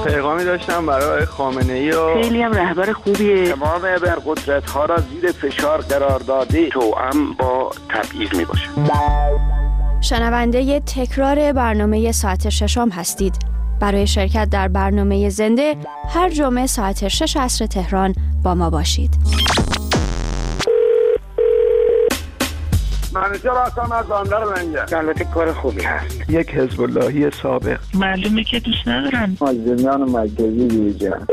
پیغامی داشتم برای خامنه‌ای و خیلی هم رهبر خوبیه. تمام ابرقدرت‌ها را زیر فشار قرار داده، توأم با تبعیض میباشه. شنونده تکرار برنامه ساعت ششم هستید. برای شرکت در برنامه زنده هر جمعه ساعت 6 عصر تهران با ما باشید. منوچهر هستم از بندر منجر. البته کار خوبی هست. یک حزب اللهی سابق. معلومه که دوست ندارن. مازندران مرکزی یوجا.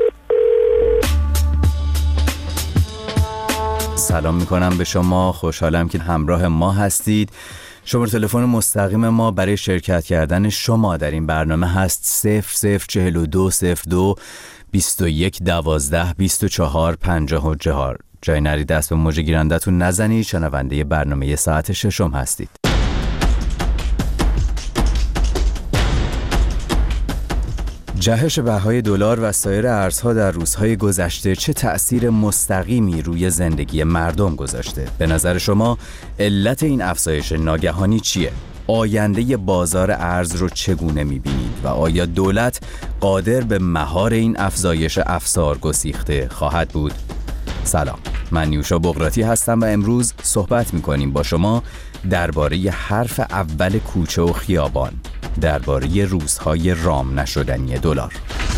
سلام میکنم به شما، خوشحالم که همراه ما هستید. شماره تلفن مستقیم ما برای شرکت کردن شما در این برنامه هست 004202 21 12 24 54. جای نرید دست به موج گیرندتون نزنید. شنونده برنامه ساعت ششم هستید. جهش بهای دلار و سایر ارزها در روزهای گذشته چه تأثیر مستقیمی روی زندگی مردم گذاشته؟ به نظر شما علت این افزایش ناگهانی چیه؟ آینده بازار ارز رو چگونه می‌بینید و آیا دولت قادر به مهار این افزایش افسار گسیخته خواهد بود؟ سلام، من نیوشا بقراتی هستم و امروز صحبت می‌کنیم با شما درباره حرف اول کوچه و خیابان، درباره روزهای رام نشدنی دلار.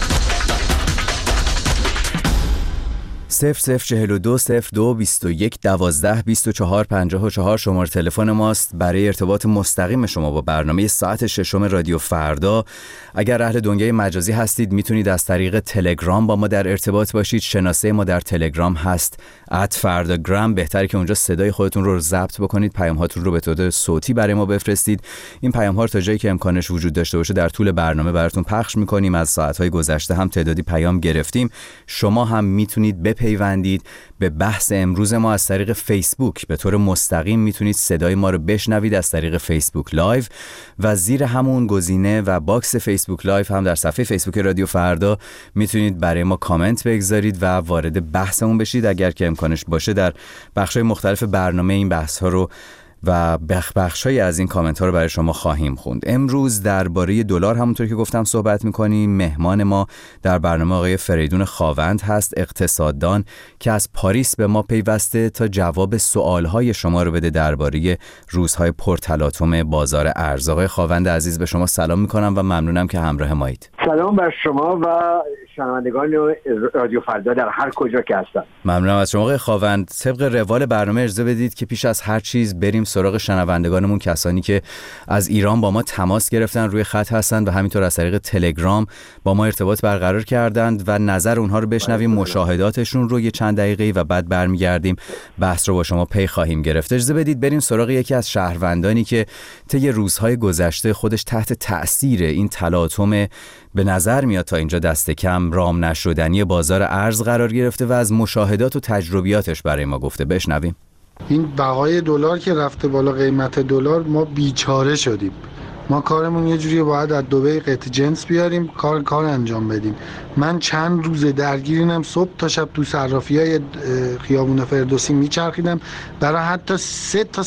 004202 21 12 24 54 شماره تلفن ماست برای ارتباط مستقیم شما با برنامه ساعت ششم رادیو فردا. اگر اهل دنیای مجازی هستید میتونید از طریق تلگرام با ما در ارتباط باشید. شناسه ما در تلگرام هست @فرdagram. بهتره که اونجا صدای خودتون رو ضبط بکنید، پیام هاتون رو به صورت صوتی برای ما بفرستید. این پیام ها رو تا جایی که امکانش وجود داشته باشه در طول برنامه براتون پخش میکنیم. از ساعت‌های گذشته هم تعدادی پیام گرفتیم. شما هم میتونید بپیوندید به بحث امروز ما از طریق فیسبوک. به طور مستقیم میتونید صدای ما رو بشنوید از طریق فیسبوک لایو و زیر همون گزینه و باکس فیسبوک لایو هم در صفحه فیسبوک رادیو فردا میتونید برای ما کامنت بگذارید و وارد بحثمون بشید. اگر که امکانش باشه در بخش‌های مختلف برنامه این بحث‌ها رو و بخش‌های از این کامنت‌ها رو برای شما خواهیم خوند. امروز درباره دلار همونطور که گفتم صحبت می‌کنیم. مهمان ما در برنامه آقای فریدون خاوند هست، اقتصاددان که از پاریس به ما پیوسته تا جواب سوال‌های شما رو بده درباره روزهای پرتلاطم بازار ارز. آقای خاوند عزیز، به شما سلام می‌کنم و ممنونم که همراه مایید. سلام بر شما و شنوندگان رادیو فردا در هر کجا که هستن. ممنونم از شما آقای خاوند. طبق روال برنامه اجازه بدید که پیش از هر چیز بریم سراغ شنوندگانمون، کسانی که از ایران با ما تماس گرفتن، روی خط هستند و همینطور از طریق تلگرام با ما ارتباط برقرار کردند و نظر اونها رو بشنویم، مشاهداتشون رو یه چند دقیقه‌ای و بعد برمیگردیم بحث رو با شما پی خواهیم گرفت. اجازه بدید بریم سراغ یکی از شهروندانی که طی روزهای گذشته خودش تحت تأثیر این تلاطم به نظر میاد تا اینجا دست کم رام نشدنی بازار ارز قرار گرفته و از مشاهدات و تجربیاتش برای ما گفته. بشنویم. این بهای دلار که رفته بالا، قیمت دلار، ما بیچاره شدیم. ما کارمون یه جوری باید از دبی قطع جنس بیاریم، کار انجام بدیم. من چند روز درگیرینم، صبح تا شب تو صرافی‌های خیابون فردوسی میچرخیدم برای حتی 3 تا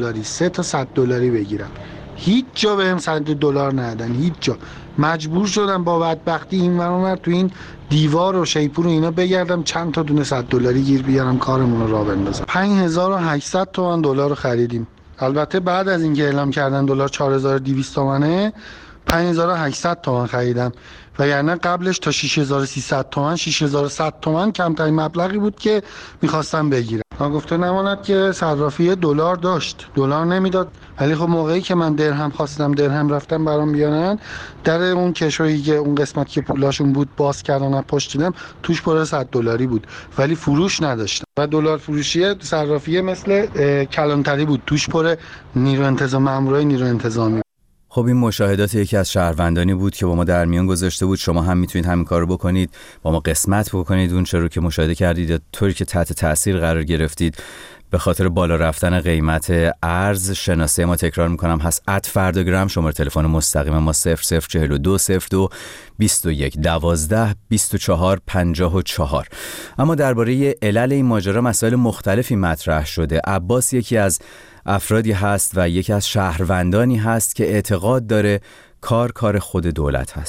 $100 بگیرم. هیچ جا بهم $100 ندادن، هیچ جا. مجبور شدم با بدبختی این ور تو این دیوار و شیپور و اینا بگردم چند تا دونه $100 گیر بیارم کارمون رو راه بندازم. 5800 تومان دلار رو خریدیم. البته بعد از اینکه اعلام کردن دلار 4200 تومانه 5800 تومان خریدم و یعنی قبلش تا 6300 تومان 6100 تومان کمترین مبلغی بود که میخواستم بگیرم. من گفته نماند که صرافی دلار داشت، دلار نمیداد. ولی خب موقعی که من درهم خواستم، درهم رفتم برام بیارن، در اون کشویی که اون قسمت که پولاشون بود باز کردن و پشت دیدم توش پر $100 بود ولی فروش نداشتم و دلار فروشی صرافی مثل کلانتری بود، توش پر نیرو انتظامی، مامورای نیرو انتظامی. خب این مشاهدات یکی از شهروندانی بود که با ما در میان گذاشته بود. شما هم میتونید همین کارو بکنید، با ما قسمت بکنید اون چه رو که مشاهده کردید یا طوری که تحت تاثیر قرار گرفتید به خاطر بالا رفتن قیمت ارز. شناسه ما تکرار میکنم هست @فرdagram. شماره تلفن مستقیم ما 004202 21 12 24 54. اما درباره علل این ماجرا مسائل مختلفی مطرح شده. عباس یکی از افرادی هست و یکی از شهروندانی هست که اعتقاد داره کار خود دولت هست.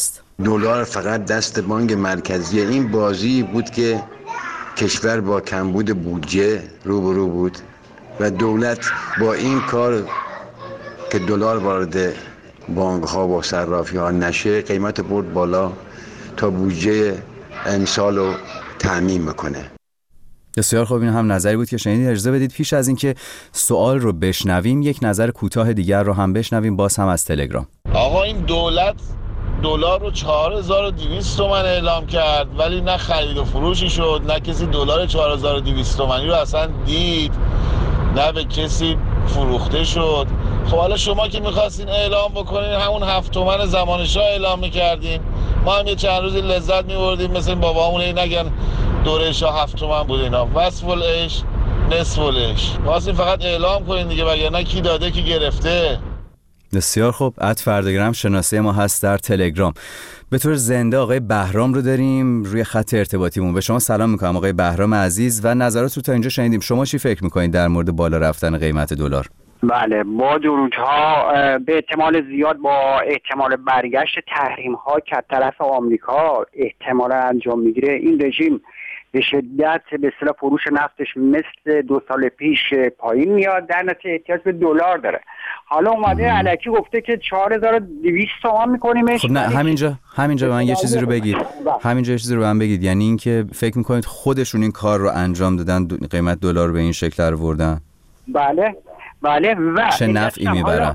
دلار فقط دست بانک مرکزی. این بازی بود که کشور با کمبود بودجه روبرو بود و دولت با این کار که دلار وارد بانک ها و صرافی ها نشه قیمت برد بالا تا بودجه امسال رو تأمین میکنه. بسیار خوب، این هم نظری بود که شنیدید. اجازه بدید پیش از اینکه سوال رو بشنویم یک نظر کوتاه دیگر رو هم بشنویم، باز هم از تلگرام. آقا این دولت دلار رو 4200 تومان اعلام کرد ولی نه خرید و فروشی شد، نه کسی دلار 4200 تومانی رو اصلا دید، نه به کسی فروخته شد. خب حالا شما که میخواستین اعلام بکنین همون 7 تومن زمان شاه اعلام میکردین، ما هم یه چند روزی لذت میبردیم مثل بابامون نگن دوره شاه 7 تومن بود اینا، وصف العیش نصف العیش. واسه فقط اعلام کنین دیگه، وگرنه کی داده کی گرفته. بسیار خوب، @فردگرام شناسه ما هست در تلگرام. به طور زنده آقای بهرام رو داریم روی خط ارتباطیمون. به شما سلام میکنم آقای بهرام عزیز و نظرات رو تا اینجا شنیدیم. شما چی فکر میکنید در مورد بالا رفتن قیمت دلار؟ بله، با درودها. به احتمال زیاد با احتمال برگشت تحریم ها که از طرف آمریکا احتمال انجام میگیره، این رژیم به شدت به اصطلاح فروش نفتش مثل 2 سال پیش پایین میاد، در نتیجه احتیاج به دلار داره. حالا اومده الکی گفته که 4200 تومان میکنیم. خب نه، همینجا به من یه چیزی رو بگید. همینجا یه چیزی رو به من بگید، یعنی اینکه فکر میکنید خودشون این کار رو انجام دادن، قیمت دلار رو به این شکل آوردن؟ بله و چه نفعی میبرن؟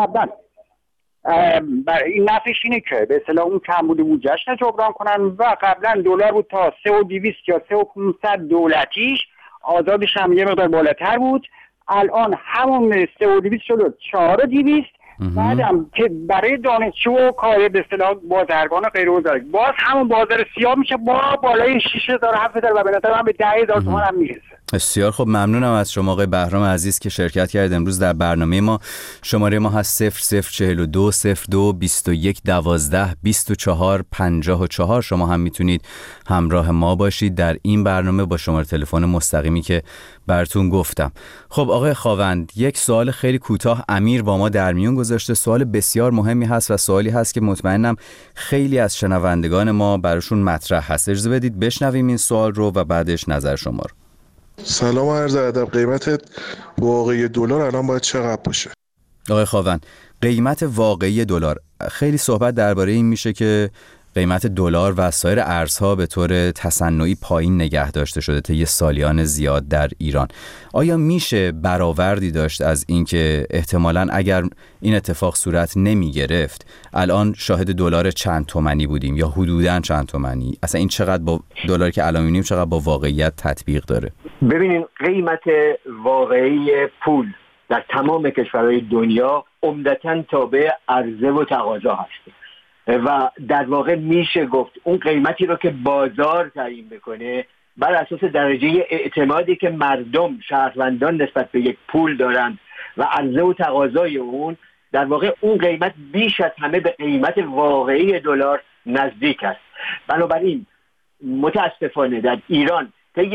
این نفعش اینه که به اصطلاح اون کمبود بودجه‌اش جبران کنن و قبلا دلار بود تا 3200 یا 3500 دولتیش، آزادش هم یه مقدار بالاتر بود، الان همون 3200 شد 4200. بعدم که برای دانشجو و کار به اصطلاح بازرگان غیر وزارت باز همون بازار سیاه میشه با بالای 6000 7000 و به نظر من به 10000 تومان هم میرسه. بسیار خب، ممنونم از شما آقای بهرام عزیز که شرکت کردید امروز در برنامه ما. شماره ما هست 0042 02 21 12 24 54. شما هم میتونید همراه ما باشید در این برنامه با شماره تلفن مستقیمی که براتون گفتم. خب آقای خاوند، یک سوال خیلی کوتاه امیر با ما در میون گذاشته. سوال بسیار مهمی هست و سوالی هست که مطمئنم خیلی از شنوندگان ما براشون مطرح هست. اجازه بدید بشنویم این سوال رو و بعدش نظر شما رو. سلام و عرض ادب. قیمت واقعی دلار الان باید چقدر باشه؟ آقای خاوند، قیمت واقعی دلار، خیلی صحبت درباره این میشه که قیمت دلار و سایر ارزها به طور تصنعی پایین نگه داشته شده طی سالیان زیاد در ایران. آیا میشه برآوردی داشت از اینکه احتمالاً اگر این اتفاق صورت نمی گرفت الان شاهد دلار چند تومانی بودیم یا حدوداً چند تومانی؟ اصلا این چقدر با دلاری که الان می‌بینیم چقدر با واقعیت تطبیق داره؟ ببینین، قیمت واقعی پول در تمام کشورهای دنیا عمدتاً تابع عرضه و تقاضا هست و در واقع میشه گفت اون قیمتی رو که بازار تعیین میکنه بر اساس درجه اعتمادی که مردم شهروندان نسبت به یک پول دارند و عرضه و تقاضای اون، در واقع اون قیمت بیش از همه به قیمت واقعی دلار نزدیک است. بنابراین متاسفانه در ایران طی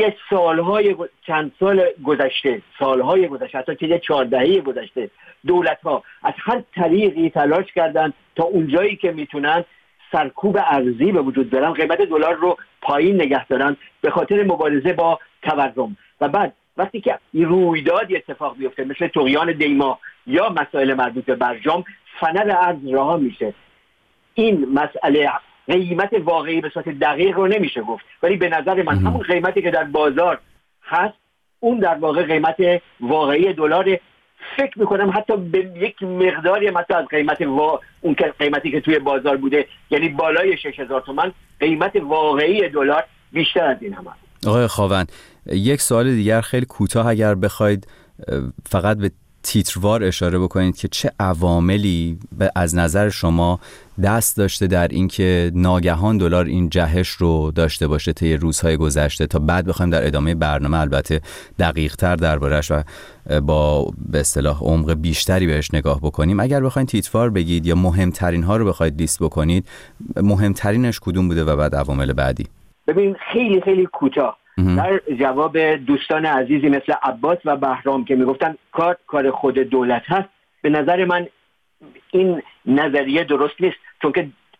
چند سال گذشته حتی طی 4 دهه گذشته دولت‌ها از هر طریقی تلاش کردند تا اونجایی که میتونن سرکوب ارزی به وجود بیارن، قیمت دلار رو پایین نگه دارن به خاطر مبارزه با تورم. و بعد وقتی که رویدادی اتفاق بیفته مثل طغیان دیما یا مسائل مربوط به برجام، فنر ارز رها میشه. این مسئله قیمت واقعی به صورت دقیق رو نمیشه گفت، ولی به نظر من همون قیمتی که در بازار هست اون در واقع قیمت واقعی دلار. فکر میکنم حتی به یک مقداری حتی از اون قیمتی که توی بازار بوده، یعنی بالای 6000 تومان، قیمت واقعی دلار بیشتر از این هم هست. آقای خاوند، یک سوال دیگر خیلی کوتاه اگر بخواید فقط به تیتروار اشاره بکنید که چه عواملی از نظر شما دست داشته در اینکه ناگهان دلار این جهش رو داشته باشه طی روزهای گذشته، تا بعد بخوایم در ادامه برنامه البته دقیق‌تر درباره‌اش و با به اصطلاح عمق بیشتری بهش نگاه بکنیم. اگر بخواید تیتروار بگید یا مهمترین ها رو بخواید لیست بکنید، مهمترینش کدوم بوده و بعد عوامل بعدی؟ ببین، خیلی خیلی کوتاه در جواب دوستان عزیزی مثل عباس و بهرام که میگفتن کار خود دولت هست، به نظر من این نظریه درست نیست، چون که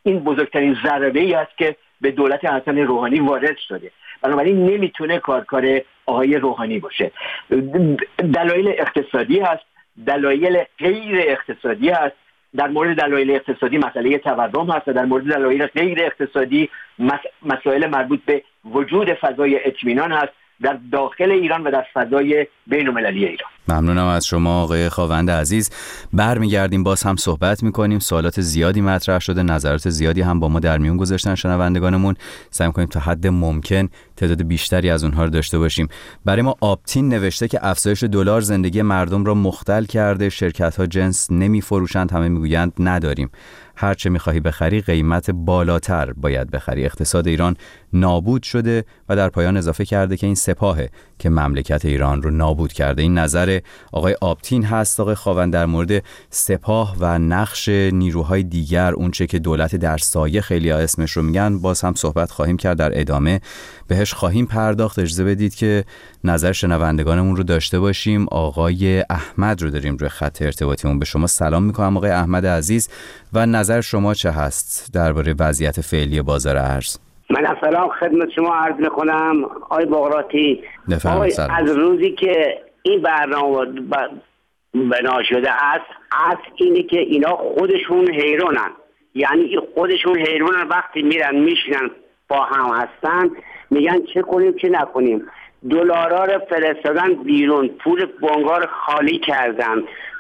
این بزرگترین ضربه‌ای است که به دولت حسن روحانی وارد شده. بنابراین نمیتونه کار آقای روحانی باشه. دلایل اقتصادی هست، دلایل غیر اقتصادی هست. در مورد دلایل اقتصادی مسئله تورم هست، در مورد دلایل غیر اقتصادی مسائل مربوط به وجود فضای اطمینان هست در داخل ایران و در فضای بین‌المللی ایران. ممنونم از شما آقای خاوند عزیز. برمیگردیم باز هم صحبت میکنیم. سوالات زیادی مطرح شده، نظرات زیادی هم با ما در میون گذاشتن شنوندگانمون. سعی میکنیم تا حد ممکن تعداد بیشتری از اونها رو داشته باشیم. برای ما آپتین نوشته که افزایش دلار زندگی مردم را مختل کرده، شرکت‌ها جنس نمیفروشند، همه میگویند نداریم. هر چه می‌خواهی بخری قیمت بالاتر باید بخری. اقتصاد ایران نابود شده و در پایان اضافه کرده که این سپاهه که مملکت ایران رو نابود کرده. این نظر آقای آپتین هست. آقای خاوند در مورد سپاه و نقش نیروهای دیگر، اونچه که دولت در سایه خیلی اسمش رو میگن، باز هم صحبت خواهیم کرد، در ادامه بهش خواهیم پرداخت. اجازه بدید که نظر شنوندگانمون رو داشته باشیم. آقای احمد رو داریم روی خط ارتباطیمون. به شما سلام میکنم آقای احمد عزیز و نظر شما چه هست درباره وضعیت فعلی بازار ارز؟ من سلام خدمت شما عرض میکنم آقای بغراتی. از روزی که این برنامه بنا شده است اینه که اینا خودشون حیرانن، یعنی خودشون حیرانن. وقتی میرن میشینن با هم هستن میگن چه کنیم چه نکنیم. دلارا رو فرستادن بیرون، پول بانک‌ها رو خالی کردن،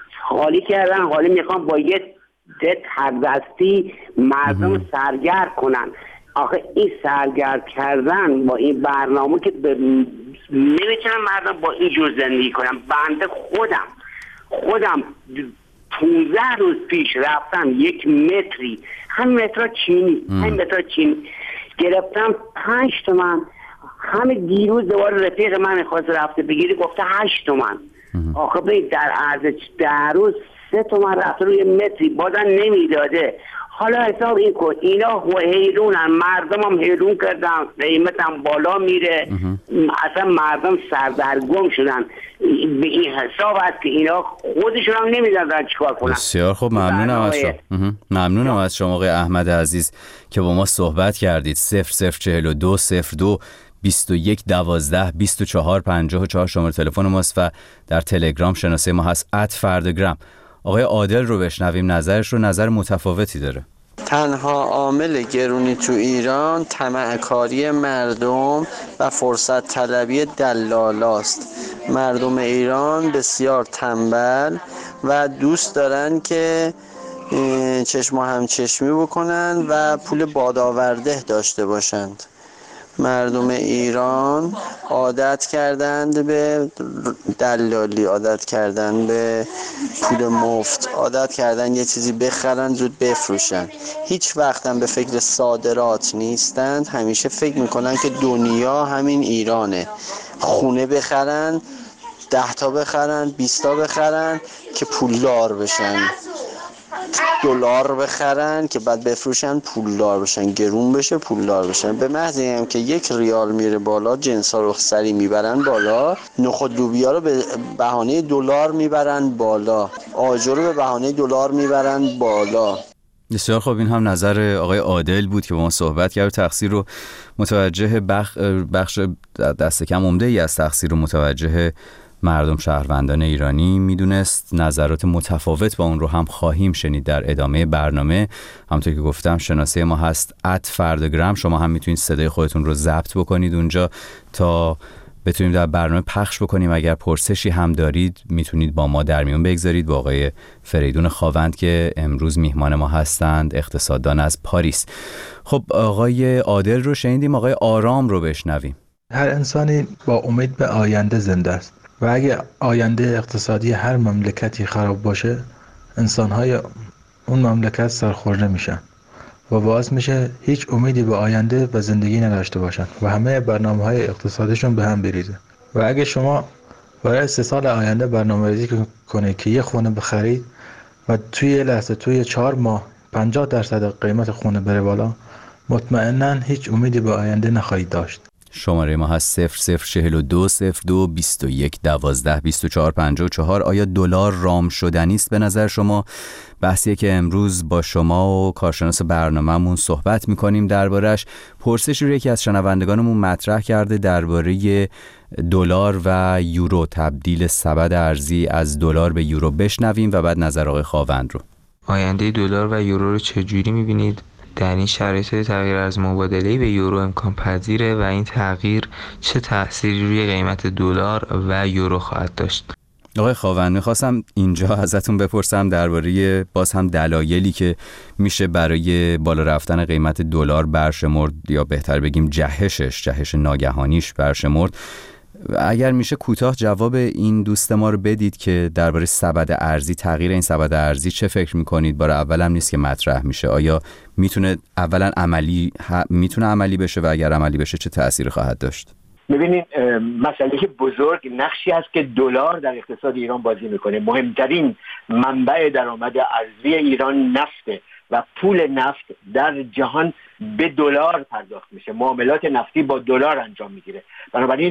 حالا میخوان با یه تردستی مردم سرگرم کنن. آخه این سرگرم کردن با این برنامه که نمیتونن مردم با این جور زندگی کنن. بنده خودم 15 روز پیش رفتم یک متری، همین متر چینی گرفتم 5 تومن. همین دیروز دوباره رفیق من میخواست رفته بگیری گفته 8 تومن. آخه ببین در عرض 10 روز 3 تومن رفته روی متری، بازم نمیداده. حالا حساب این کن، اینا حیرونن، مردم هم حیرون کردن، قیمت هم بالا میره، اصلا مردم سردرگم شدن. به این حساب است که اینا خودشون هم نمیدونن چیکار کنن. بسیار خب، ممنونم از شما. ممنونم از شما آقای احمد عزیز که با ما صحبت کردید. 0042 02 21 12 24 54 شماره تلفن ماست و در تلگرام شناسه ما هست @فردگرام. آقای عادل رو بشنویم، نظرش رو نظر متفاوتی داره. تنها عامل گرونی تو ایران طمع‌کاری مردم و فرصت طلبی دلالاست. مردم ایران بسیار تنبل و دوست دارن که چشم و همچشمی بکنن و پول بادآورده داشته باشند. مردم ایران عادت کردند به دلالی، عادت کردند به پول مفت، عادت کردند یه چیزی بخرن زود بفروشن. هیچ وقت هم به فکر صادرات نیستند. همیشه فکر میکنن که دنیا همین ایرانه. خونه بخرن، 10 تا بخرن، 20 تا بخرن که پولدار بشن. دلار بخرن که بعد بفروشن پولدار بشن، گرون بشه پولدار بشن. به محض اینکه که 1 ریال میره بالا جنسا رو سری میبرن بالا، نخود لوبیا رو به بهانه دلار میبرن بالا، آجر رو به بهانه دلار میبرن بالا. بسیار خب، این هم نظر آقای عادل بود که با ما صحبت کرد. تقصیر رو متوجه بخش دست کم عمده ای از تقصیر رو متوجه مردم شهروندان ایرانی میدونست. نظرات متفاوت با اون رو هم خواهیم شنید در ادامه برنامه. همونطور که گفتم شناسه ما هست @فردگرام. شما هم میتونید صدای خودتون رو ضبط بکنید اونجا تا بتونیم در برنامه پخش بکنیم. اگر پرسشی هم دارید میتونید با ما در میون بگذارید. با آقای فریدون خاوند که امروز میهمان ما هستند، اقتصاددان از پاریس. خب آقای عادل رو شنیدیم، آقای آرام رو بشنویم. هر انسانی با امید به آینده زنده است و اگه آینده اقتصادی هر مملکتی خراب باشه، انسان‌های اون مملکت سرخورده میشن و باعث میشه هیچ امیدی به آینده و زندگی نداشته باشن و همه برنامه‌های اقتصادیشون به هم بریزه. و اگه شما برای 3 سال آینده برنامه‌ریزی کنید که یه خونه بخرید و توی یه لحظه توی 4 ماه 50% قیمت خونه بره بالا، مطمئناً هیچ امیدی به آینده نخواهید داشت. شماره ما هست 0042 02 21 12 24 54. آیا دلار رام شدنی است به نظر شما؟ بحثیه که امروز با شما و کارشناس برنامه‌مون صحبت می‌کنیم دربارش. پرسشی رو یکی از شنوندگانمون مطرح کرده درباره دلار و یورو، تبدیل سبد ارزی از دلار به یورو. بشنویم و بعد نظر آقای خاوند رو. آینده دلار و یورو رو چجوری می‌بینید؟ در این شرایط تغییر از مبادله به یورو امکان پذیره و این تغییر چه تأثیری روی قیمت دلار و یورو خواهد داشت؟ آقای خاوند، میخواستم اینجا ازتون بپرسم درباره باز هم دلایلی که میشه برای بالا رفتن قیمت دلار برشمرد، یا بهتر بگیم جهش ناگهانیش برشمرد. اگر میشه کوتاه جواب این دوست ما رو بدید که درباره سبد ارزی، تغییر این سبد ارزی چه فکر میکنید؟ بار اولم نیست که مطرح میشه. آیا میتونه اولا عملی بشه و اگر عملی بشه چه تأثیری خواهد داشت؟ ببینید، مسئله بزرگ نقشی است که دلار در اقتصاد ایران بازی میکنه. مهمترین منبع درآمد ارزی ایران نفته و پول نفت در جهان به دلار پرداخت میشه. معاملات نفتی با دلار انجام میگیره. بنابراین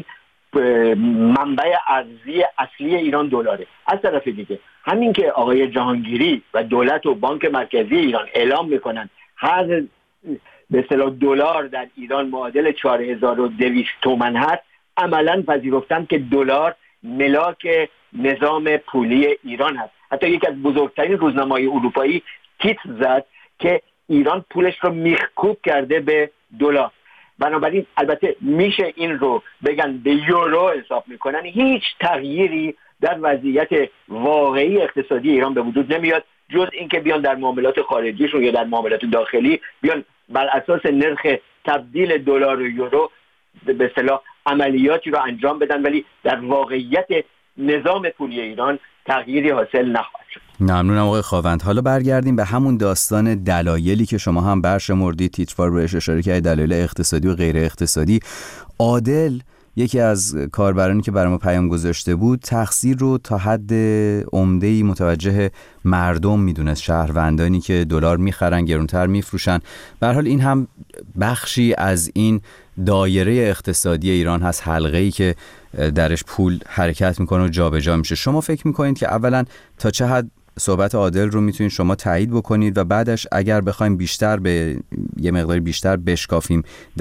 منبع ارزی اصلی ایران دلاره. از طرف دیگه همین که آقای جهانگیری و دولت و بانک مرکزی ایران اعلام میکنن هر به اصطلاح دلار در ایران معادل 4200 تومان هست، عملاً پذیرفتن که دلار ملاک نظام پولی ایران هست. حتی یکی از بزرگترین روزنامه‌های اروپایی تیتر زد که ایران پولش رو میخکوب کرده به دلار. بنابراین البته میشه این رو بگن به یورو حساب میکنن، هیچ تغییری در وضعیت واقعی اقتصادی ایران به وجود نمیاد جز اینکه بیان در معاملات خارجیشون یا در معاملات داخلی بیان بر اساس نرخ تبدیل دلار و یورو به اصطلاح عملیاتی رو انجام بدن، ولی در واقعیت نظام پولی ایران تغییری حاصل نخواهد شد. ممنونم آقای خاوند. حالا برگردیم به همون داستان دلایلی که شما هم برشمردید، تیتروار بهش اشاره کردید، دلایل اقتصادی و غیر اقتصادی. عادل، یکی از کاربرانی که برای ما پیام گذاشته بود، تقصیر رو تا حد عمده‌ای متوجه مردم میدونست، شهروندانی که دلار میخرن گرونتر میفروشن. به هر حال این هم بخشی از این دایره اقتصادی ایران هست، حلقه‌ای که درش پول حرکت میکنه و جابجا میشه. شما فکر میکنید که اولا تا چه حد صحبت عادل رو میتونید شما تایید بکنید و بعدش اگر بخوایم بیشتر به یه مقداری بیشتر بشکافیم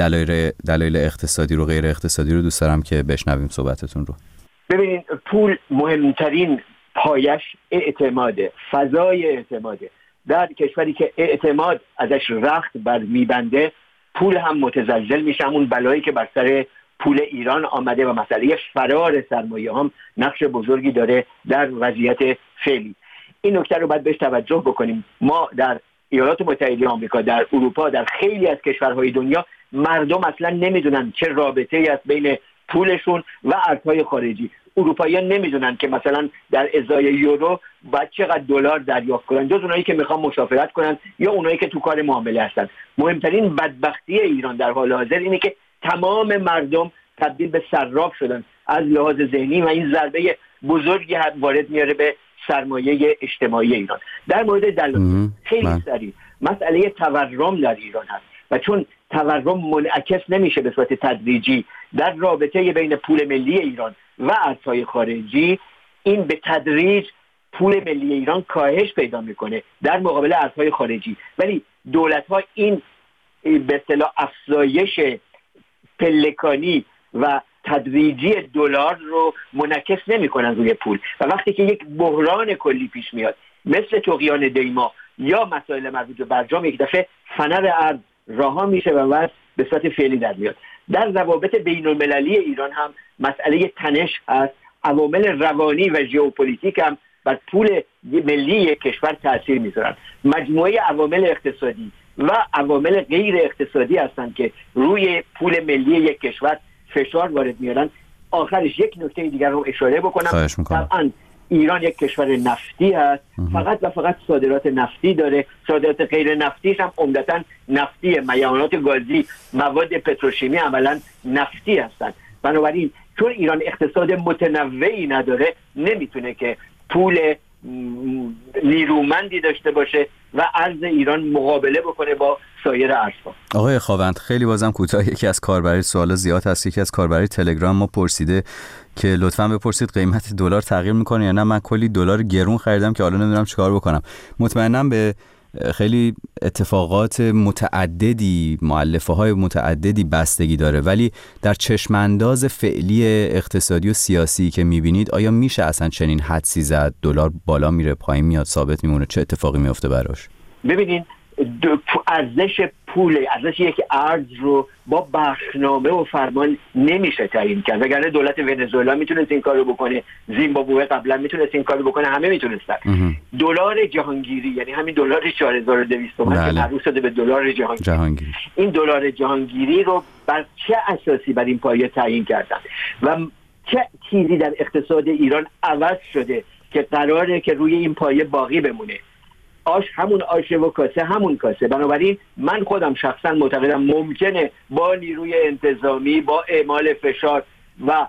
دلایل اقتصادی رو غیر اقتصادی رو، دوست دارم که بشنویم صحبتتون رو. ببینید، پول مهمترین پایش اعتماده، فضای اعتماده. در کشوری که اعتماد ازش رخت بر میبنده، پول هم متزلزل میشه. همون بلایی که بر سر پول ایران آمده و مسئله فرار سرمایه هم نقش بزرگی داره در وضعیت فعلی. این نکته رو باید بهش توجه بکنیم. ما در ایالات متحده آمریکا، در اروپا، در خیلی از کشورهای دنیا مردم اصلا نمیدونن چه رابطه‌ای است بین پولشون و ارزهای خارجی. اروپاییان نمیدونن که مثلا در ازای یورو باید چقدر دلار دریافت کنن، جز اونایی که میخوان مسافرت کنن یا اونایی که تو کار معامله هستن. مهمترین بدبختی ایران در حال حاضر اینه که تمام مردم تبدیل به صراف شدن از لحاظ ذهنی و این ضربه بزرگی وارد میاره به سرمایه اجتماعی ایران. در مورد دلایل خیلی سریع، مسئله تورم در ایران هست و چون تورم منعکس نمیشه به صورت تدریجی در رابطه بین پول ملی ایران و ارزهای خارجی، این به تدریج پول ملی ایران کاهش پیدا میکنه در مقابل ارزهای خارجی. ولی دولت‌ها این به اصطلاح افزایش پلکانی و تدریجی دلار رو منعکس نمی‌کنن روی پول و وقتی که یک بحران کلی پیش میاد مثل طغیان دیما یا مسائل مربوط به برجام، یک دفعه فنر ارز رها میشه و بعد به صورت فعلی در میاد. در روابط بین‌المللی ایران هم مسئله تنش هست. عوامل روانی و ژئوپلیتیک هم بر پول ملی یک کشور تاثیر میذارن. مجموعه عوامل اقتصادی و عوامل غیر اقتصادی هستند که روی پول ملی یک کشور فشار وارد میارن. آخرش یک نکته دیگر رو اشاره بکنم. طبعا ایران یک کشور نفتی هست، فقط و فقط صادرات نفتی داره. صادرات غیر نفتیش هم عمدتاً نفتیه، معدنیات گازی، مواد پتروشیمی عملاً نفتی هستند. بنابراین چون ایران اقتصاد متنوعی نداره، نمیتونه که پول نیرومندی داشته باشه و ارز ایران مقابله بکنه با سایر ارزها. آقای خاوند خیلی بازم کوتاه، یکی از کاربرای سوالا زیاد هست، یکی از کاربرای تلگرام ما پرسیده که لطفاً بپرسید قیمت دلار تغییر میکنه یا نه. من کلی دلار گرون خریدم که حالا نمیدونم چیکار بکنم. مطمئنم به خیلی اتفاقات متعددی، مؤلفه‌های متعددی بستگی داره، ولی در چشمانداز فعلی اقتصادی و سیاسی که میبینید آیا میشه اصلا چنین حدسی زد؟ دلار بالا میره پایین میاد ثابت میمونه، چه اتفاقی میفته براش؟ ببینید ارزش پول، ارزش یک ارز رو با بخشنامه و فرمان نمیشه تعیین کرد. وگرنه دولت ونزوئلا میتونست این کارو بکنه، زیمبابوه قبلا میتونست این کارو بکنه، همه میتونستن. دلار جهانگیری، یعنی همین دلار 4200 تومان که معروف شده به دلار جهانگیری، این دلار جهانگیری رو بر چه اساسی بر این پایه تعیین کردن و چه چیزی در اقتصاد ایران عوض شده که قراره که روی این پایه باقی بمونه؟ آش همون آشه و کاسه همون کاسه. بنابراین من خودم شخصا معتقدم ممکنه با نیروی انتظامی، با اعمال فشار و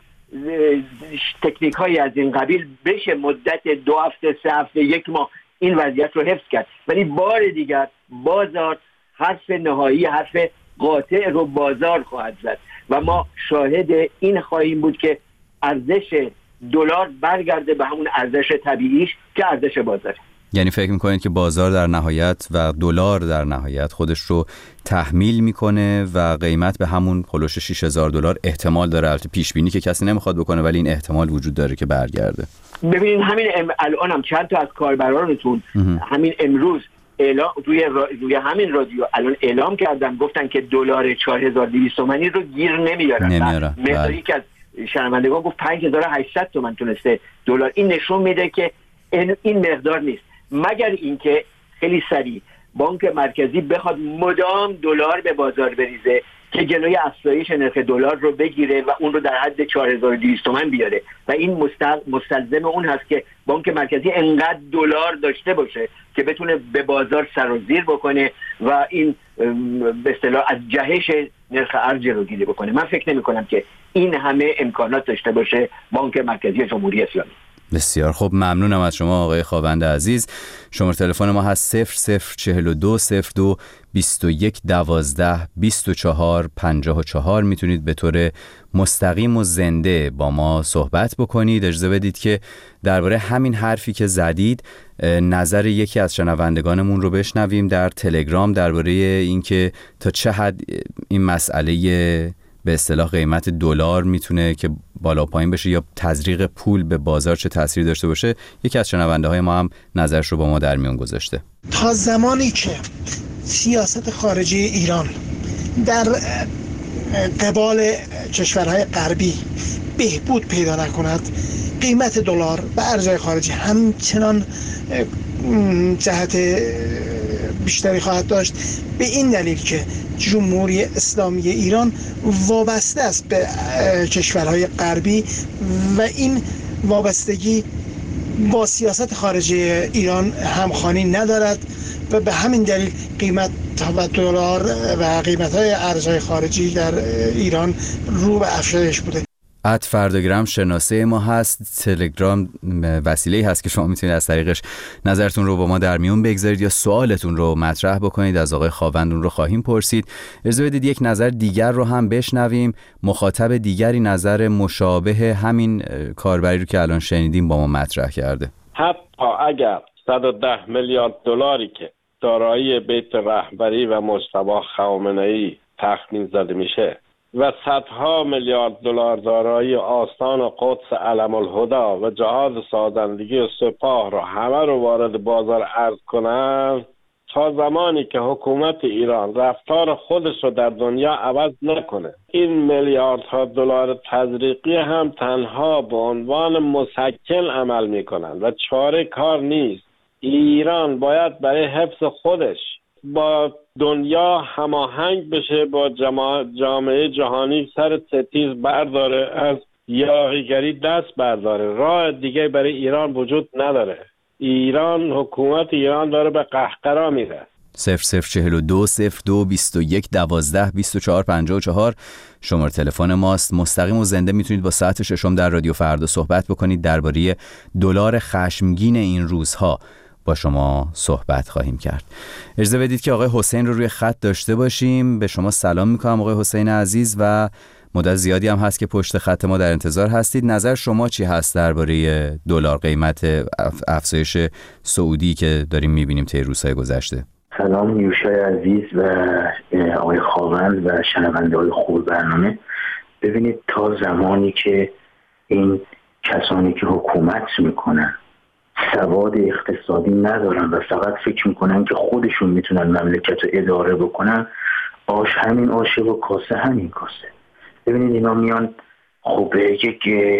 تکنیک های از این قبیل بشه مدت 2 هفته 3 هفته 1 ماه این وضعیت رو حفظ کرد. ولی بار دیگر بازار حرف نهایی، حرف قاطع رو بازار خواهد زد و ما شاهد این خواهیم بود که ارزش دلار برگرده به همون ارزش طبیعیش که ارزش بازاره. یعنی فکر میکنید که بازار در نهایت و دلار در نهایت خودش رو تحمیل میکنه و قیمت به همون خلوش 6000 دلار احتمال داره؟ البته پیش بینی که کسی نمیخواد بکنه ولی این احتمال وجود داره که برگرده. ببینید همین الان هم چند تا از کاربرانتون همین امروز روی همین رادیو الان اعلام کردن، گفتن که دلار 4200 تومانی رو گیر نمیارن. مقداری که از شنوندگان گفت 5800 تومان تونسته دلار. این نشون میده که این مقدار نیست، مگر اینکه خیلی سریع بانک مرکزی بخواد مدام دلار به بازار بریزه که جلوی افزایش نرخ دلار رو بگیره و اون رو در حد 4200 تومان بیاره و این مستلزم اون هست که بانک مرکزی انقدر دلار داشته باشه که بتونه به بازار سرازیر بکنه و این به اصطلاح از جهش نرخ ارز جلوگیری بکنه. من فکر نمی کنم که این همه امکانات داشته باشه بانک مرکزی جمهوری اسلامی. بسیار خوب، ممنونم از شما آقای خاوند عزیز. شماره تلفن ما هست 0042 02 21 12 24 54. میتونید به طور مستقیم و زنده با ما صحبت بکنید. اجازه بدید که درباره همین حرفی که زدید نظر یکی از شنوندگانمون رو بشنویم در تلگرام درباره اینکه تا چه حد این مسئله به اصطلاح قیمت دلار میتونه که بالا پایین بشه یا تزریق پول به بازار چه تأثیری داشته باشه. یکی از شنونده های ما هم نظرش رو با ما در میون گذاشته. تا زمانی که سیاست خارجی ایران در قبال کشورهای غربی بهبود پیدا نکند، قیمت دلار و ارزهای خارجی همچنان جهت بیشتری خواهد داشت، به این دلیل که جمهوری اسلامی ایران وابسته است به کشورهای غربی و این وابستگی با سیاست خارجی ایران همخوانی ندارد و به همین دلیل قیمت و دلار و قیمت‌های ارزهای خارجی در ایران رو به افزایش بوده. فرداگرام شناسه ما هست. تلگرام وسیله‌ای هست که شما میتونید از طریقش نظرتون رو با ما در میون بگذارید یا سوالتون رو مطرح بکنید. از آقای خاوند اون رو خواهیم پرسید. اجازه بدید یک نظر دیگر رو هم بشنویم. مخاطب دیگری نظر مشابه همین کاربری رو که الان شنیدیم با ما مطرح کرده. حتی اگر 110 میلیارد دلاری که دارایی بیت رهبری و مجتبی خامنه‌ای تخمین زده میشه و صدها میلیارد دلار دارایی آستان و قدس علم الهدا و جهاد سازندگی و سپاه رو همه رو وارد بازار ارز کنن، تا زمانی که حکومت ایران رفتار خودش رو در دنیا عوض نکنه، این میلیاردها دلار تزریقی هم تنها به عنوان مسکن عمل میکنن و چاره کار نیست. ایران باید برای حفظ خودش با دنیا هماهنگ بشه، با جامعه جهانی سر ستیز برداره، از یاغیگری دست برداره. راه دیگه برای ایران وجود نداره. حکومت ایران داره به قهقرا میره. 0042 02 21 12 24 54 شماره تلفن ماست. مستقیم و زنده میتونید با ساعت ششم در رادیو فردا صحبت بکنید. درباره دلار خشمگین این روزها با شما صحبت خواهیم کرد. اجازه بدید که آقای حسین رو روی خط داشته باشیم. به شما سلام میکنم آقای حسین عزیز و مدت زیادی هم هست که پشت خط ما در انتظار هستید. نظر شما چی هست درباره دلار، قیمت افزایش سعودی که داریم میبینیم طی روزهای گذشته؟ سلام نیوشای عزیز و آقای خاوند و شنونده های خوب برنامه. ببینید تا زمانی که این کسانی که حکومت میکنن سواد اقتصادی ندارن و فقط فکر میکنن که خودشون میتونن مملکت رو اداره بکنن، آش همین آشه و کاسه همین کاسه. ببینید اینا میان خب یک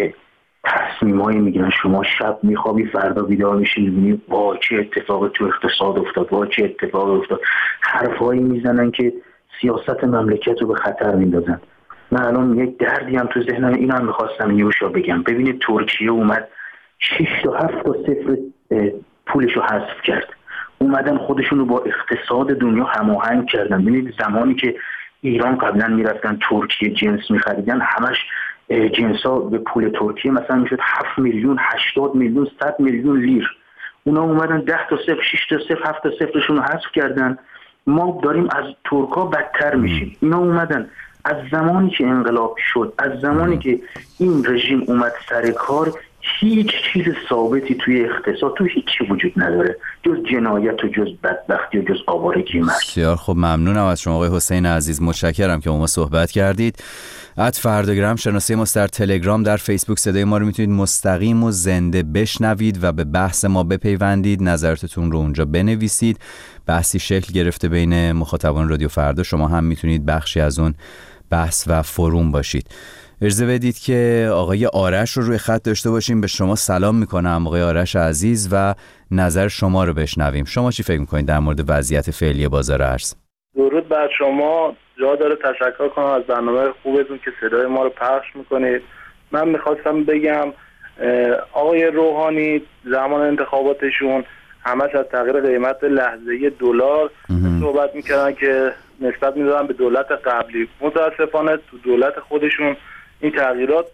تصمیمایی میگیرن، شما شب میخوابی فردا بیدار میشی میبینی با چه اتفاقی تو اقتصاد افتاد، با چه اتفاقی افتاد، حرفایی میزنن که سیاست مملکت رو به خطر میندازن. من الان یک دردی هم تو ذهنم، اینو هم میخواستم نیوشا بگم. ببینید ترکیه اومد 6 تا 7 تا صفر پولشو حذف کرد، اومدن خودشون رو با اقتصاد دنیا هماهنگ کردن. ببینید زمانی که ایران قبلا میرفتن ترکیه جنس میخریدن، همش جنسا به پول ترکیه مثلا میشد 7 میلیون 80 میلیون 100 میلیون لیر. اونا اومدن 10 تا صفر 6 تا صفر 7 تا صفرشون رو حذف کردن. ما داریم از ترکا بدتر میشیم. اینا اومدن از زمانی که انقلاب شد، از زمانی که این رژیم اومد سر کار، هیچ چیز ثابتی توی اقتصاد تو هیچی وجود نداره جز جنایت و جز بدبختی و جز آوارگی مرگ. بسیار خب، ممنونم از شما آقای حسین عزیز، متشکرم که با ما صحبت کردید. @فرداگرام شناسه ما در تلگرام، در فیسبوک صدای ما رو میتونید مستقیم و زنده بشنوید و به بحث ما بپیوندید، نظراتتون رو اونجا بنویسید. بحثی شکل گرفته بین مخاطبان رادیو فردا، شما هم میتونید بخشی از اون بحث و فروم باشید. اجازه بدید که آقای آرش رو روی خط داشته باشیم. به شما سلام میکنم آقای آرش عزیز و نظر شما رو بشنویم. شما چی فکر میکنید در مورد وضعیت فعلی بازار ارز؟ درود بر شما. جا داره تشکر کنم از برنامه خوبتون که صدای ما رو پخش میکنید. من میخواستم بگم آقای روحانی زمان انتخاباتشون همش از تغییر قیمت لحظه‌ای دلار صحبت میکردن که نسبت میدادن به دولت قبلی. متاسفانه تو دولت خودشون این تغییرات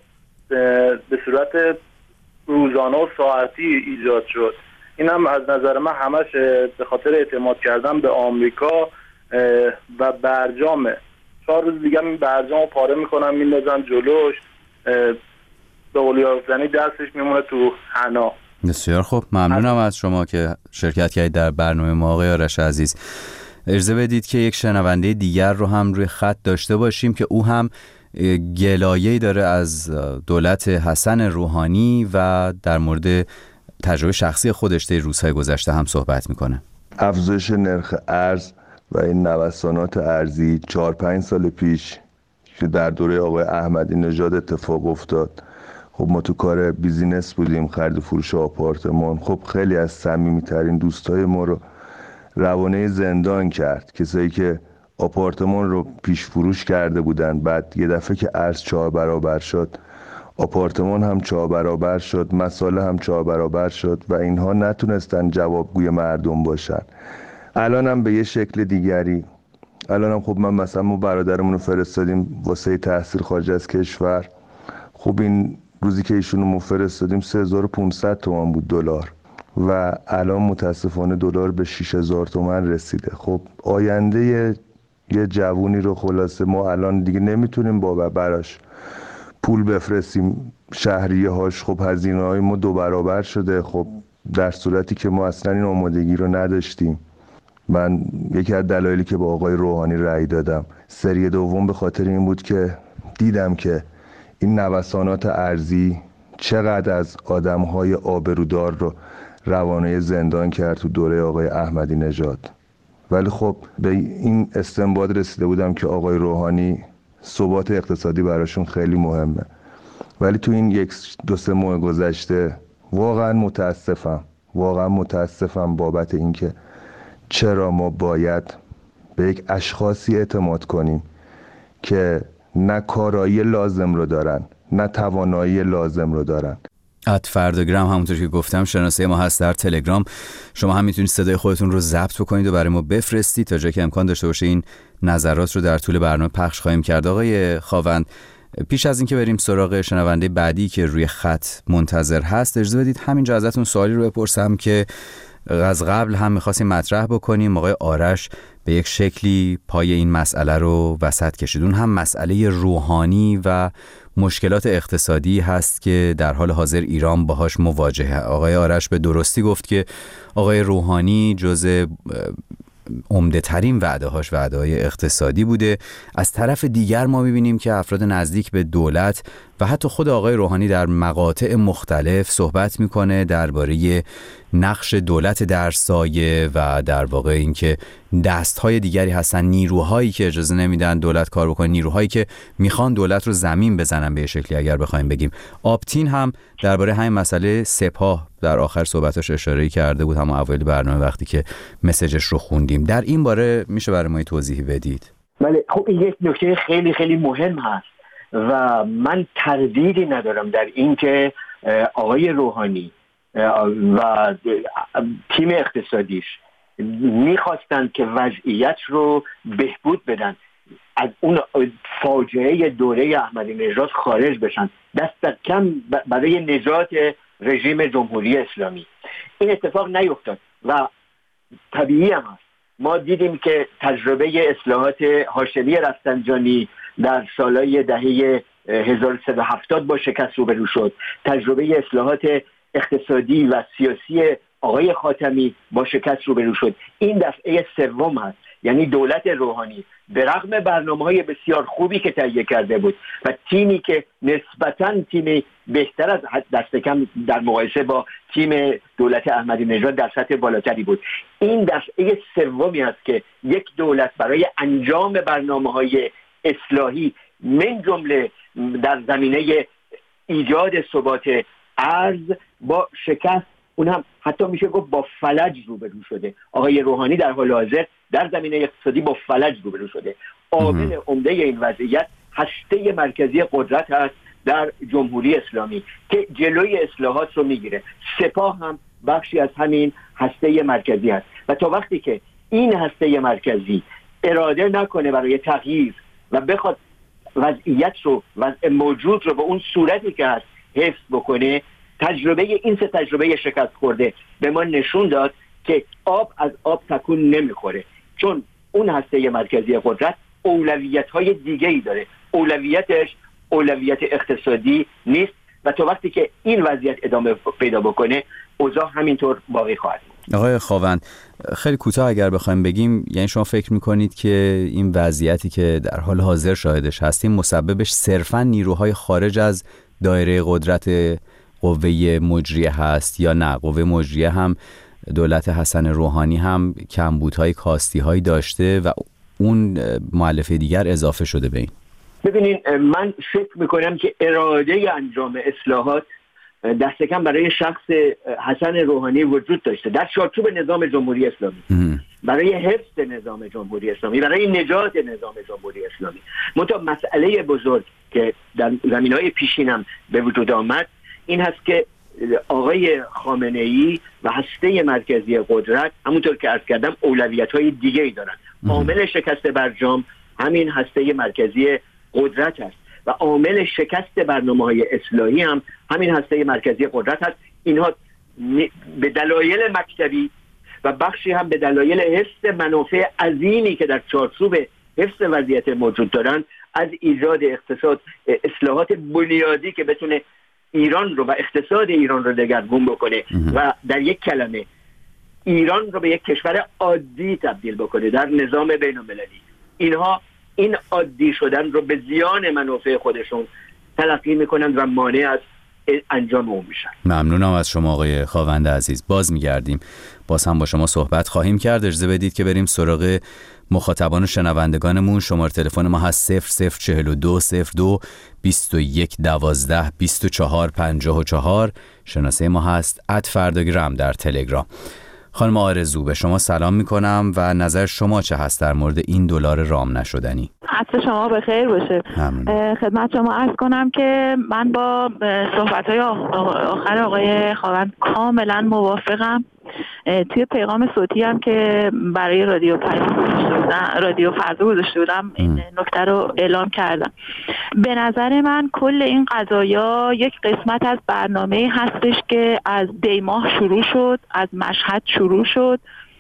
به صورت روزانه و ساعتی ایجاد شد. این هم از نظر من همش به خاطر اعتماد کردن به آمریکا و برجامه. 4 روز دیگه این برجام رو پاره میکنن میندازن جلوش، به قول یافتنی دستش میمونه تو حنا. بسیار خوب، ممنونم از شما که شرکت کردید در برنامه ما آقای آرش عزیز. اجازه بدید که یک شنونده دیگر رو هم روی خط داشته باشیم که او هم گلایه‌ای داره از دولت حسن روحانی و در مورد تجربه شخصی خودش در روزهای گذشته هم صحبت میکنه. افزایش نرخ ارز و این نوسانات ارزی 4-5 سال پیش که در دوره آقای احمدی نژاد اتفاق افتاد. خب ما تو کار بیزینس بودیم، خرید و فروش آپارتمان. خب خیلی از صمیمی‌ترین دوستای ما رو روانه زندان کرد، کسایی که آپارتمان رو پیش فروش کرده بودن، بعد یه دفعه که ارز 4 برابر شد، آپارتمان هم 4 برابر شد، مساله هم 4 برابر شد و اینها نتونستن جوابگوی مردم باشن. الان هم به یه شکل دیگری، الان هم خب من مثلا ما برادرمون رو فرستادیم واسه تحصیل خارج از کشور. خب این روزی که ایشونو ما فرستادیم 3500 تومان بود دلار و الان متاسفانه دلار به 6000 تومان رسیده. خب آینده یه جوونی رو خلاصه ما الان دیگه نمیتونیم براش پول بفرستیم، شهریه هاش خب هزینه های ما 2 برابر شده. خب در صورتی که ما اصلا این آمادگی رو نداشتیم. من یکی از دلایلی که با آقای روحانی رأی دادم سری دوم به خاطر این بود که دیدم که این نوسانات ارزی چقدر از آدم‌های آبرودار رو روانه زندان کرد تو دوره آقای احمدی نژاد. ولی خب به این استنباط رسیده بودم که آقای روحانی ثبات اقتصادی براشون خیلی مهمه. ولی تو این 1-2 ماه گذشته واقعا متاسفم بابت اینکه چرا ما باید به یک اشخاصی اعتماد کنیم که نه کارایی لازم رو دارن، نه توانایی لازم رو دارن. @فرداگرام همونطور که گفتم شناسه ما هست در تلگرام. شما هم میتونید صدای خودتون رو ضبط بکنید و برای ما بفرستید تا جایی که امکان داشته باشه این نظرات رو در طول برنامه پخش خواهیم کرد. آقای خاوند، پیش از اینکه بریم سراغ شنونده بعدی که روی خط منتظر هست، اجازه بدید همینجا ازتون سوالی رو بپرسم که از قبل هم می‌خواستیم مطرح بکنیم. آقای آرش به یک شکلی پای این مسئله رو وسط کشید. اون هم مسئله روحانی و مشکلات اقتصادی هست که در حال حاضر ایران باهاش مواجهه. آقای آرش به درستی گفت که آقای روحانی جزء عمده ترین وعده‌هاش وعده‌های اقتصادی بوده. از طرف دیگر ما می‌بینیم که افراد نزدیک به دولت و حتی خود آقای روحانی در مقاطع مختلف صحبت می‌کنه درباره نقش دولت در سایه و در واقع اینکه دست‌های دیگری هستن، نیروهایی که اجازه نمیدن دولت کار بکنه، نیروهایی که میخوان دولت رو زمین بزنن به شکلی اگر بخوایم بگیم. آپتین هم درباره همین مسئله سپاه در آخر صحبتاش اشاره کرده بود، همون اوایل برنامه وقتی که مسیجش رو خوندیم. در این باره میشه برای ما توضیحی بدید؟ بله، خب این یک نکته خیلی خیلی مهم هست و من تردیدی ندارم در این که آقای روحانی و تیم اقتصادیش میخواستند که وضعیت رو بهبود بدن، از اون فاجعه دوره احمدی نژاد خارج بشن، دست کم برای نجات رژیم جمهوری اسلامی. این اتفاق نیفتاد و طبیعی هم هست. ما دیدیم که تجربه اصلاحات هاشمی رفسنجانی در سالهای دهه 1370 با شکست روبرو شد. تجربه اصلاحات اقتصادی و سیاسی آقای خاتمی با شکست روبرو شد. این دفعه سوم هست، یعنی دولت روحانی به رغم برنامه‌های بسیار خوبی که تهیه کرده بود و تیمی که نسبتاً تیم بهتر از دست کم در مقایسه با تیم دولت احمدی نژاد در سطح بالاتری بود، این دفعه سومی است که یک دولت برای انجام برنامه‌های اصلاحی من جمله در زمینه ایجاد ثبات ارز با شکست، اون هم حتی میشه گفت با فلج روبرو شده. آقای روحانی در حال حاضر در زمینه اقتصادی با فلج روبرو شده. عامل عمده این وضعیت هسته مرکزی قدرت هست در جمهوری اسلامی که جلوی اصلاحات رو میگیره. سپاه هم بخشی از همین هسته مرکزی هست و تا وقتی که این هسته مرکزی اراده نکنه برای تغییر و بخواد وضعیت رو، وضع موجود رو به اون صورتی که هست حفظ بکنه، این سه تجربه شکست خورده به ما نشون داد که آب از آب تکون نمیخوره، چون اون هسته مرکزی قدرت اولویت‌های دیگه‌ای داره. اولویتش اولویت اقتصادی نیست و تا وقتی که این وضعیت ادامه پیدا بکنه اوضاع همینطور باقی خواهد بود. آقای خاوند، خیلی کوتاه اگر بخوایم بگیم، یعنی شما فکر میکنید که این وضعیتی که در حال حاضر شاهدش هستیم مسببش صرفاً نیروهای خارج از دایره قدرت قوه مجریه هست یا نه قوه مجریه هم دولت حسن روحانی هم کمبودهای کاستی‌هایی داشته و اون مؤلفه دیگر اضافه شده به این؟ ببینین، من فکر میکنم که اراده انجام اصلاحات دست کم برای شخص حسن روحانی وجود داشته در چارچوب نظام جمهوری اسلامی، برای حفظ نظام جمهوری اسلامی، برای نجات نظام جمهوری اسلامی. منتها مسئله بزرگ که در زمینه‌های پیشینم به وجود آمد این هست که آقای خامنه‌ای و هسته مرکزی قدرت همونطور که عرض کردم اولویت‌های دیگه‌ای دارن. عامل شکست برجام همین هسته مرکزی قدرت است و عامل شکست برنامه‌های اصلاحی هم همین هسته مرکزی قدرت است. اینها به دلایل مکتبی و بخشی هم به دلایل حفظ منافع عظیمی که در چارچوب حفظ وضعیت موجود دارن از ایجاد اصلاحات بنیادی که بتونه ایران رو و اقتصاد ایران رو دگرگون بکنه و در یک کلمه ایران رو به یک کشور عادی تبدیل بکنه در نظام بین المللی. اینها این عادی شدن رو به زیان منافع خودشون تلقی میکنن و مانع از انجام اون میشن. ممنونم از شما آقای خاوند عزیز. باز میگردیم، باز هم با شما صحبت خواهیم کرد. اجازه بدید که بریم سراغ مخاطبان و شنوندگانمون. شماره تلفن ما هست 0042 02 21 12 24 54. شناسه ما هست @فرداگرام در تلگرام. خانم آرزو، به شما سلام میکنم و نظر شما چه هست در مورد این دلار رام نشدنی؟ عصر شما بخیر باشه. خدمت شما عرض کنم که من با صحبت‌های آخر آقای خاوند کاملا موافقم. توی پیغام صوتی هم که برای رادیو فردا گذاشته بودم این نکته رو اعلام کردم. به نظر من کل این قضایا یک قسمت از برنامه هستش که از دیماه شروع شد، از مشهد شروع شد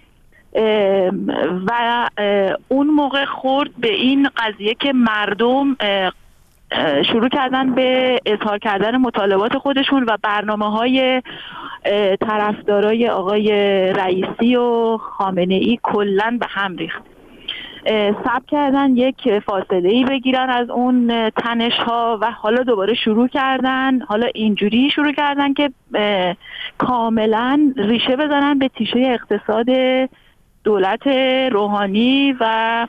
و اون موقع خورد به این قضیه که مردم شروع کردن به اظهار کردن مطالبات خودشون و برنامه‌های طرفدارای آقای رئیسی و خامنه‌ای کلاً به هم ریخت. سعی کردن یک فاصله‌ای بگیرن از اون تنش‌ها و حالا دوباره شروع کردن، حالا اینجوری شروع کردن که کاملاً ریشه بزنن به تیشه اقتصاد دولت روحانی و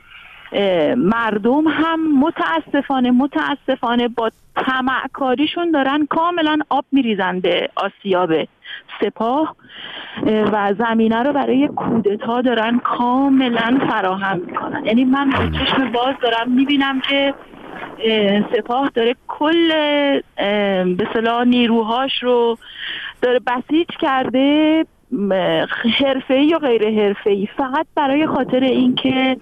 مردم هم متاسفانه با طمع‌کاریشون دارن کاملا آب میریزن به آسیاب سپاه و زمینه رو برای کودتا دارن کاملا فراهم میکنن. یعنی من با چشم باز دارم میبینم که سپاه داره کل به اصطلاح نیروهاش رو داره بسیج کرده، حرفه‌ای یا غیر حرفه‌ای، فقط برای خاطر اینکه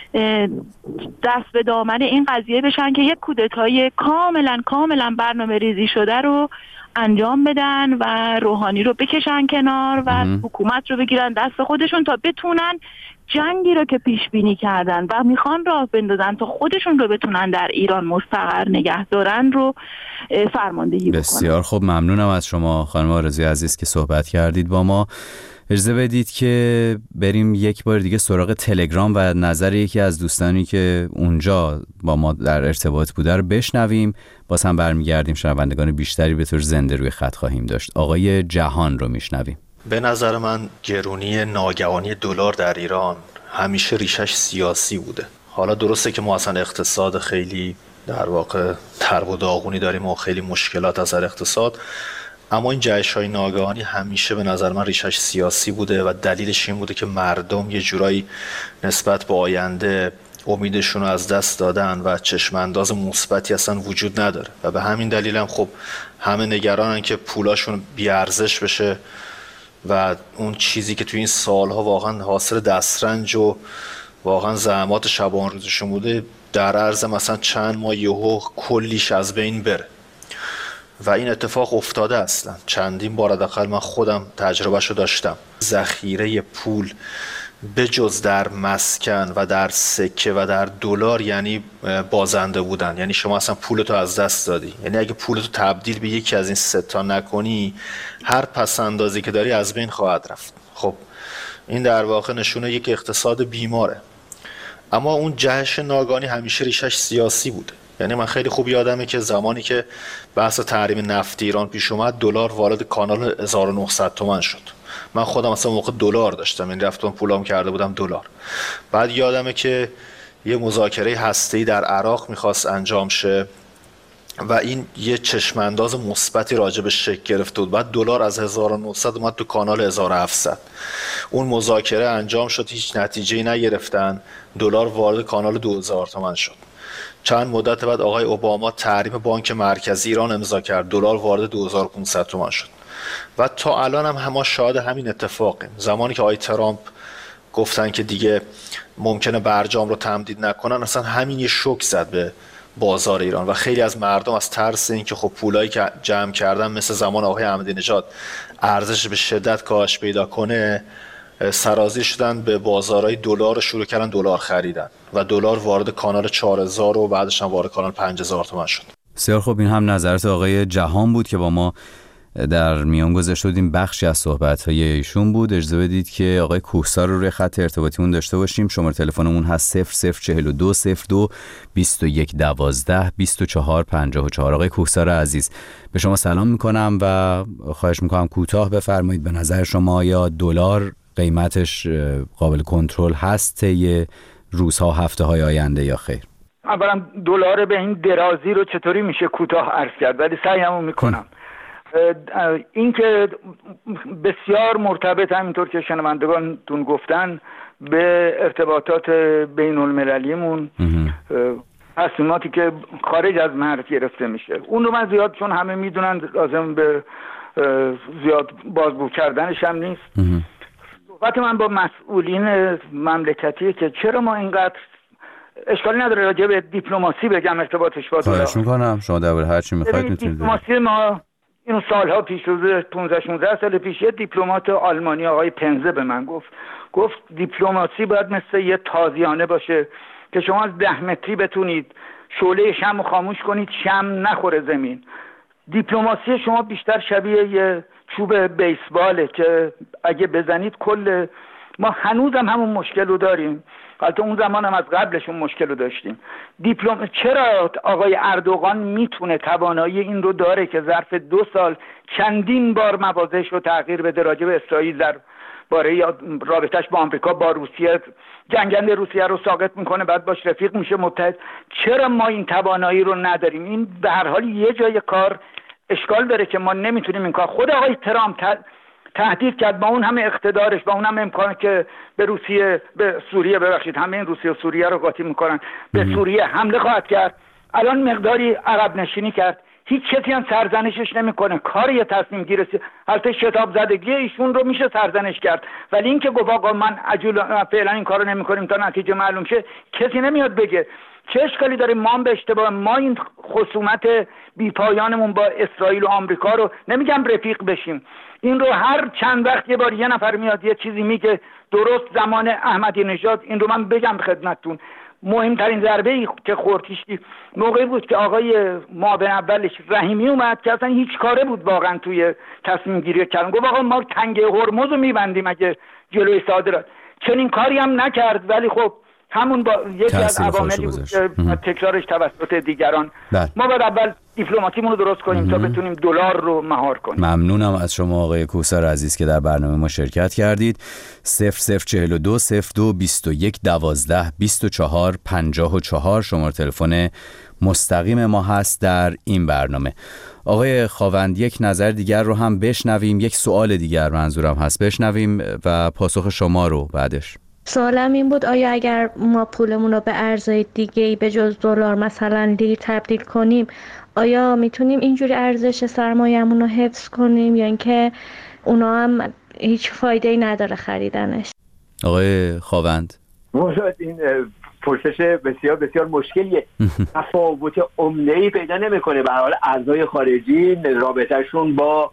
دست به دامن این قضیه بشن که یک کودتای کاملا برنامه ریزی شده رو انجام بدن و روحانی رو بکشن کنار و حکومت رو بگیرن دست خودشون تا بتونن جنگی رو که پیش بینی کردن و میخوان راه بندازن تا خودشون رو بتونن در ایران مستقر نگه دارن رو فرماندهی بکنن. بسیار خوب، ممنونم از شما خانم آرزوی عزیز که صحبت کردید با ما. اجازه بدید که بریم یک بار دیگه سراغ تلگرام و نظر یکی از دوستانی که اونجا با ما در ارتباط بوده رو بشنویم. باز هم برمیگردیم، شنوندگان بیشتری به طور زنده روی خط خواهیم داشت. آقای جهان رو میشنویم. به نظر من گرونی ناگهانی دلار در ایران همیشه ریشش سیاسی بوده. حالا درسته که ما اصلا اقتصاد خیلی در واقع ترب و داغونی داریم و خیلی مشکلات از اقتصاد، اما این جهش‌های ناگهانی همیشه به نظر من ریشش سیاسی بوده و دلیلش این بوده که مردم یه جورایی نسبت به آینده امیدشون رو از دست دادن و چشمانداز مثبتی اصلا وجود نداره و به همین دلیل هم خب همه نگرانن که پولاشون بی‌ارزش بشه و اون چیزی که توی این سالها واقعا حاصل دسترنج و واقعا زحمات شبان روزشون بوده در عرض مثلا چند ماه یهو کلیش از بین بره. و این اتفاق افتاده اصلا چندین بار حداقل من خودم تجربهشو داشتم. ذخیره پول بجز در مسکن و در سکه و در دلار یعنی بازنده بودن، یعنی شما اصلا پولتو از دست دادی، یعنی اگه پولتو تبدیل به یکی از این سه تا نکنی هر پس اندازی که داری از بین خواهد رفت. خب این در واقع نشونه یک اقتصاد بیماره. اما اون جهش ناگهانی همیشه ریشش سیاسی بوده. یعنی من خیلی خوب یادمه که زمانی که بحث تحریم نفت ایران پیش اومد دلار وارد کانال 1900 تومان شد. من خودم اصلا موقع دلار داشتم، این رفتم پولام کرده بودم دلار. بعد یادمه که یه مذاکره هسته‌ای در عراق میخواست انجام شه و این یه چشمانداز مثبتی راجبش شکل گرفته بود. بعد دلار از 1900 اومد تو کانال 1700. اون مذاکره انجام شد، هیچ نتیجه‌ای نگرفتن، دلار وارد کانال 2000 تومان شد. چند مدت بعد آقای اوباما تحریم بانک مرکزی ایران امضا کرد، دلار وارد 2500 تومان شد. و تا الان هم ما شاهد همین اتفاقیم. زمانی که آقای ترامپ گفتن که دیگه ممکنه برجام رو تمدید نکنن، اصلا همین یه شوک زد به بازار ایران و خیلی از مردم از ترس این که خب پولایی که جمع کردن مثل زمان آقای احمدی نژاد ارزش به شدت کاهش پیدا کنه، سرازیر شدن به بازارهای دلار، شروع کردن دلار خریدن و دلار وارد کانال 4000 و بعدش هم وارد کانال 5000 تومان شد. بسیار خب، این هم نظرات آقای جهان بود که با ما در میان گذاشته بودیم. بخشی از صحبت‌های ایشون بود. اجازه بدید که آقای کوهسار رو روی خط ارتباطیمون داشته باشیم. شماره تلفنمون هست 0042 02 21 12 24 54. آقای کوهسار عزیز، به شما سلام میکنم و خواهش میکنم کوتاه بفرمایید به نظر شما یا دلار قیمتش قابل کنترل هست یه روزها هفته‌های آینده یا خیر؟ اولا دلار به این درازی رو چطوری میشه کوتاه عرض کرد، ولی سعیمو میکنم. این که بسیار مرتبط، همینطور که شنوندگانتون گفتن، به ارتباطات بین المللیمون تصمیماتی که خارج از مرز گرفته میشه. اون رو من زیاد، چون همه میدونن، لازم به زیاد بازگو کردنش هم نیست. صحبت من با مسئولین مملکتیه که چرا ما اینقدر، اشکالی نداره راجع به دیپلماسی بگم ارتباطش با دلار. خواهش میکنم، شما درباره هر چی میخواید میتونید. دیپلماسی ما اینو سالها پیش، روز 15-16 سال پیش، یه دیپلمات آلمانی آقای پنزه به من گفت دیپلماسی باید مثل یه تازیانه باشه که شما از 10 متری بتونید شعله شمع خاموش کنید، شمع نخوره زمین. دیپلماسی شما بیشتر شبیه یه چوب بیسباله که اگه بزنید کل، ما هنوزم همون مشکل رو داریم، حتی اون زمان هم از قبلشون مشکل رو داشتیم. چرا آقای اردوغان میتونه توانایی این رو داره که ظرف 2 سال چندین بار موازش رو تغییر بده راجع به اسرائیل در باره رابطش با آمریکا، با روسیه، جنگنده روسیه رو ساقط میکنه، بعد باش رفیق میشه، متحد. چرا ما این توانایی رو نداریم؟ این به هر حال یه جای کار اشکال داره که ما نمیتونیم این کار. خود آقای ترامپ تهدید کرد با اون همه اقتدارش، با اون همه امکانه که به سوریه همه این روسیه و سوریه رو قاطی میکنن، به سوریه حمله خواهد کرد. الان مقداری عقب نشینی کرد، هیچ کسی هم سرزنشش نمیکنه. کار یه تصمیم گیری، البته شتاب زدگی ایشون رو میشه سرزنش کرد، ولی اینکه گفت آقا من فعلا این کارو نمیکنیم تا نتیجه معلوم شه، کسی نمیاد بگه. چه اشکالی داره ما به اشتباه ما این خصومت بیپایانمون با اسرائیل و آمریکا رو، نمیگم رفیق بشیم، این رو هر چند وقت یه بار یه نفر میاد یه چیزی میگه، درست زمان احمدی نژاد، این رو من بگم خدمتتون، مهمترین ضربه که خوردیش موقعی بود که آقای معاون اولش رحیمی اومد که اصلا هیچ کاره بود واقعا توی تصمیم گیری کردن. گفت آقا ما تنگه هرمز رو میبندیم اگه جلوی صادرات. چنین کاری هم نکرد، ولی خب همون با یکی از عواملی بود که تکرارش توسط دیگران. ما باید اول دیپلماتیمون رو درست کنیم تا بتونیم دلار رو مهار کنیم. ممنونم از شما آقای کوثر عزیز که در برنامه ما شرکت کردید. 0042 02 21 12 24 54 شماره تلفن مستقیم ما هست در این برنامه. آقای خاوند، یک نظر دیگر رو هم بشنویم، یک سوال دیگر منظورم هست بشنویم و پاسخ شما رو بعدش. سوالم این بود آیا اگر ما پولمون رو به ارزهای دیگه‌ای به جز دلار مثلا لیر تبدیل کنیم، آیا میتونیم اینجوری ارزش سرمایه‌مون رو حفظ کنیم یا اینکه اونا هم هیچ فایده‌ای نداره خریدنش؟ آقای خاوند، این پرسش بسیار بسیار مشکلیه. تفاوت عمده‌ای پیدا نمی‌کنه. به هر حال ارزهای خارجی رابطه‌شون با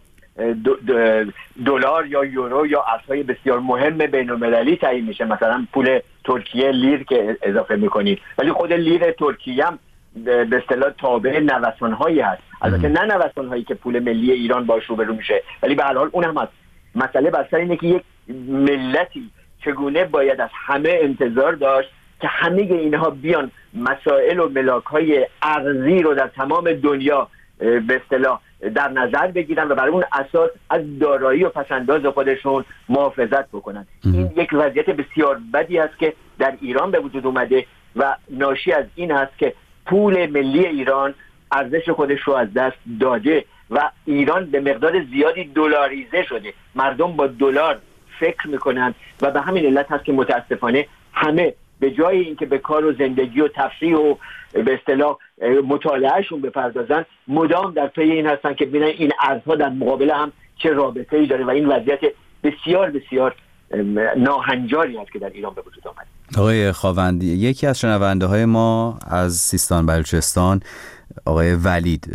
دلار یا یورو یا ارزهای بسیار مهم بین‌المللی تعیین میشه. مثلا پول ترکیه لیر که اضافه میکنید، ولی خود لیر ترکیه هم به اصطلاح تابع نوسان‌هایی هست. البته نه نوسان‌هایی که پول ملی ایران باش روبرو میشه، ولی به هر حال اون هم هست. مسئله بر سر اینه که یک ملتی چگونه باید از همه انتظار داشت که همه اینها بیان مسائل و ملاک‌های ارزی رو در تمام دنیا به اصطلاح در نظر بگیرن و برای اون اساس از دارایی و پسنداز خودشون محافظت بکنن. این یک وضعیت بسیار بدی است که در ایران به وجود اومده و ناشی از این است که پول ملی ایران ارزش خودش رو از دست داده و ایران به مقدار زیادی دلاریزه شده. مردم با دلار فکر میکنن و به همین علت هست که متاسفانه همه به جای اینکه به کار و زندگی و تفریح و به اصطلاح مطالعهشون بپردازن، مدام در پی این هستن که ببینن این ارزها در مقابل هم چه رابطه‌ای داره و این وضعیت بسیار بسیار ناهنجاری است که در ایران به وجود آمد. آقای خاوندی، یکی از شنونده های ما از سیستان بلوچستان، آقای ولید،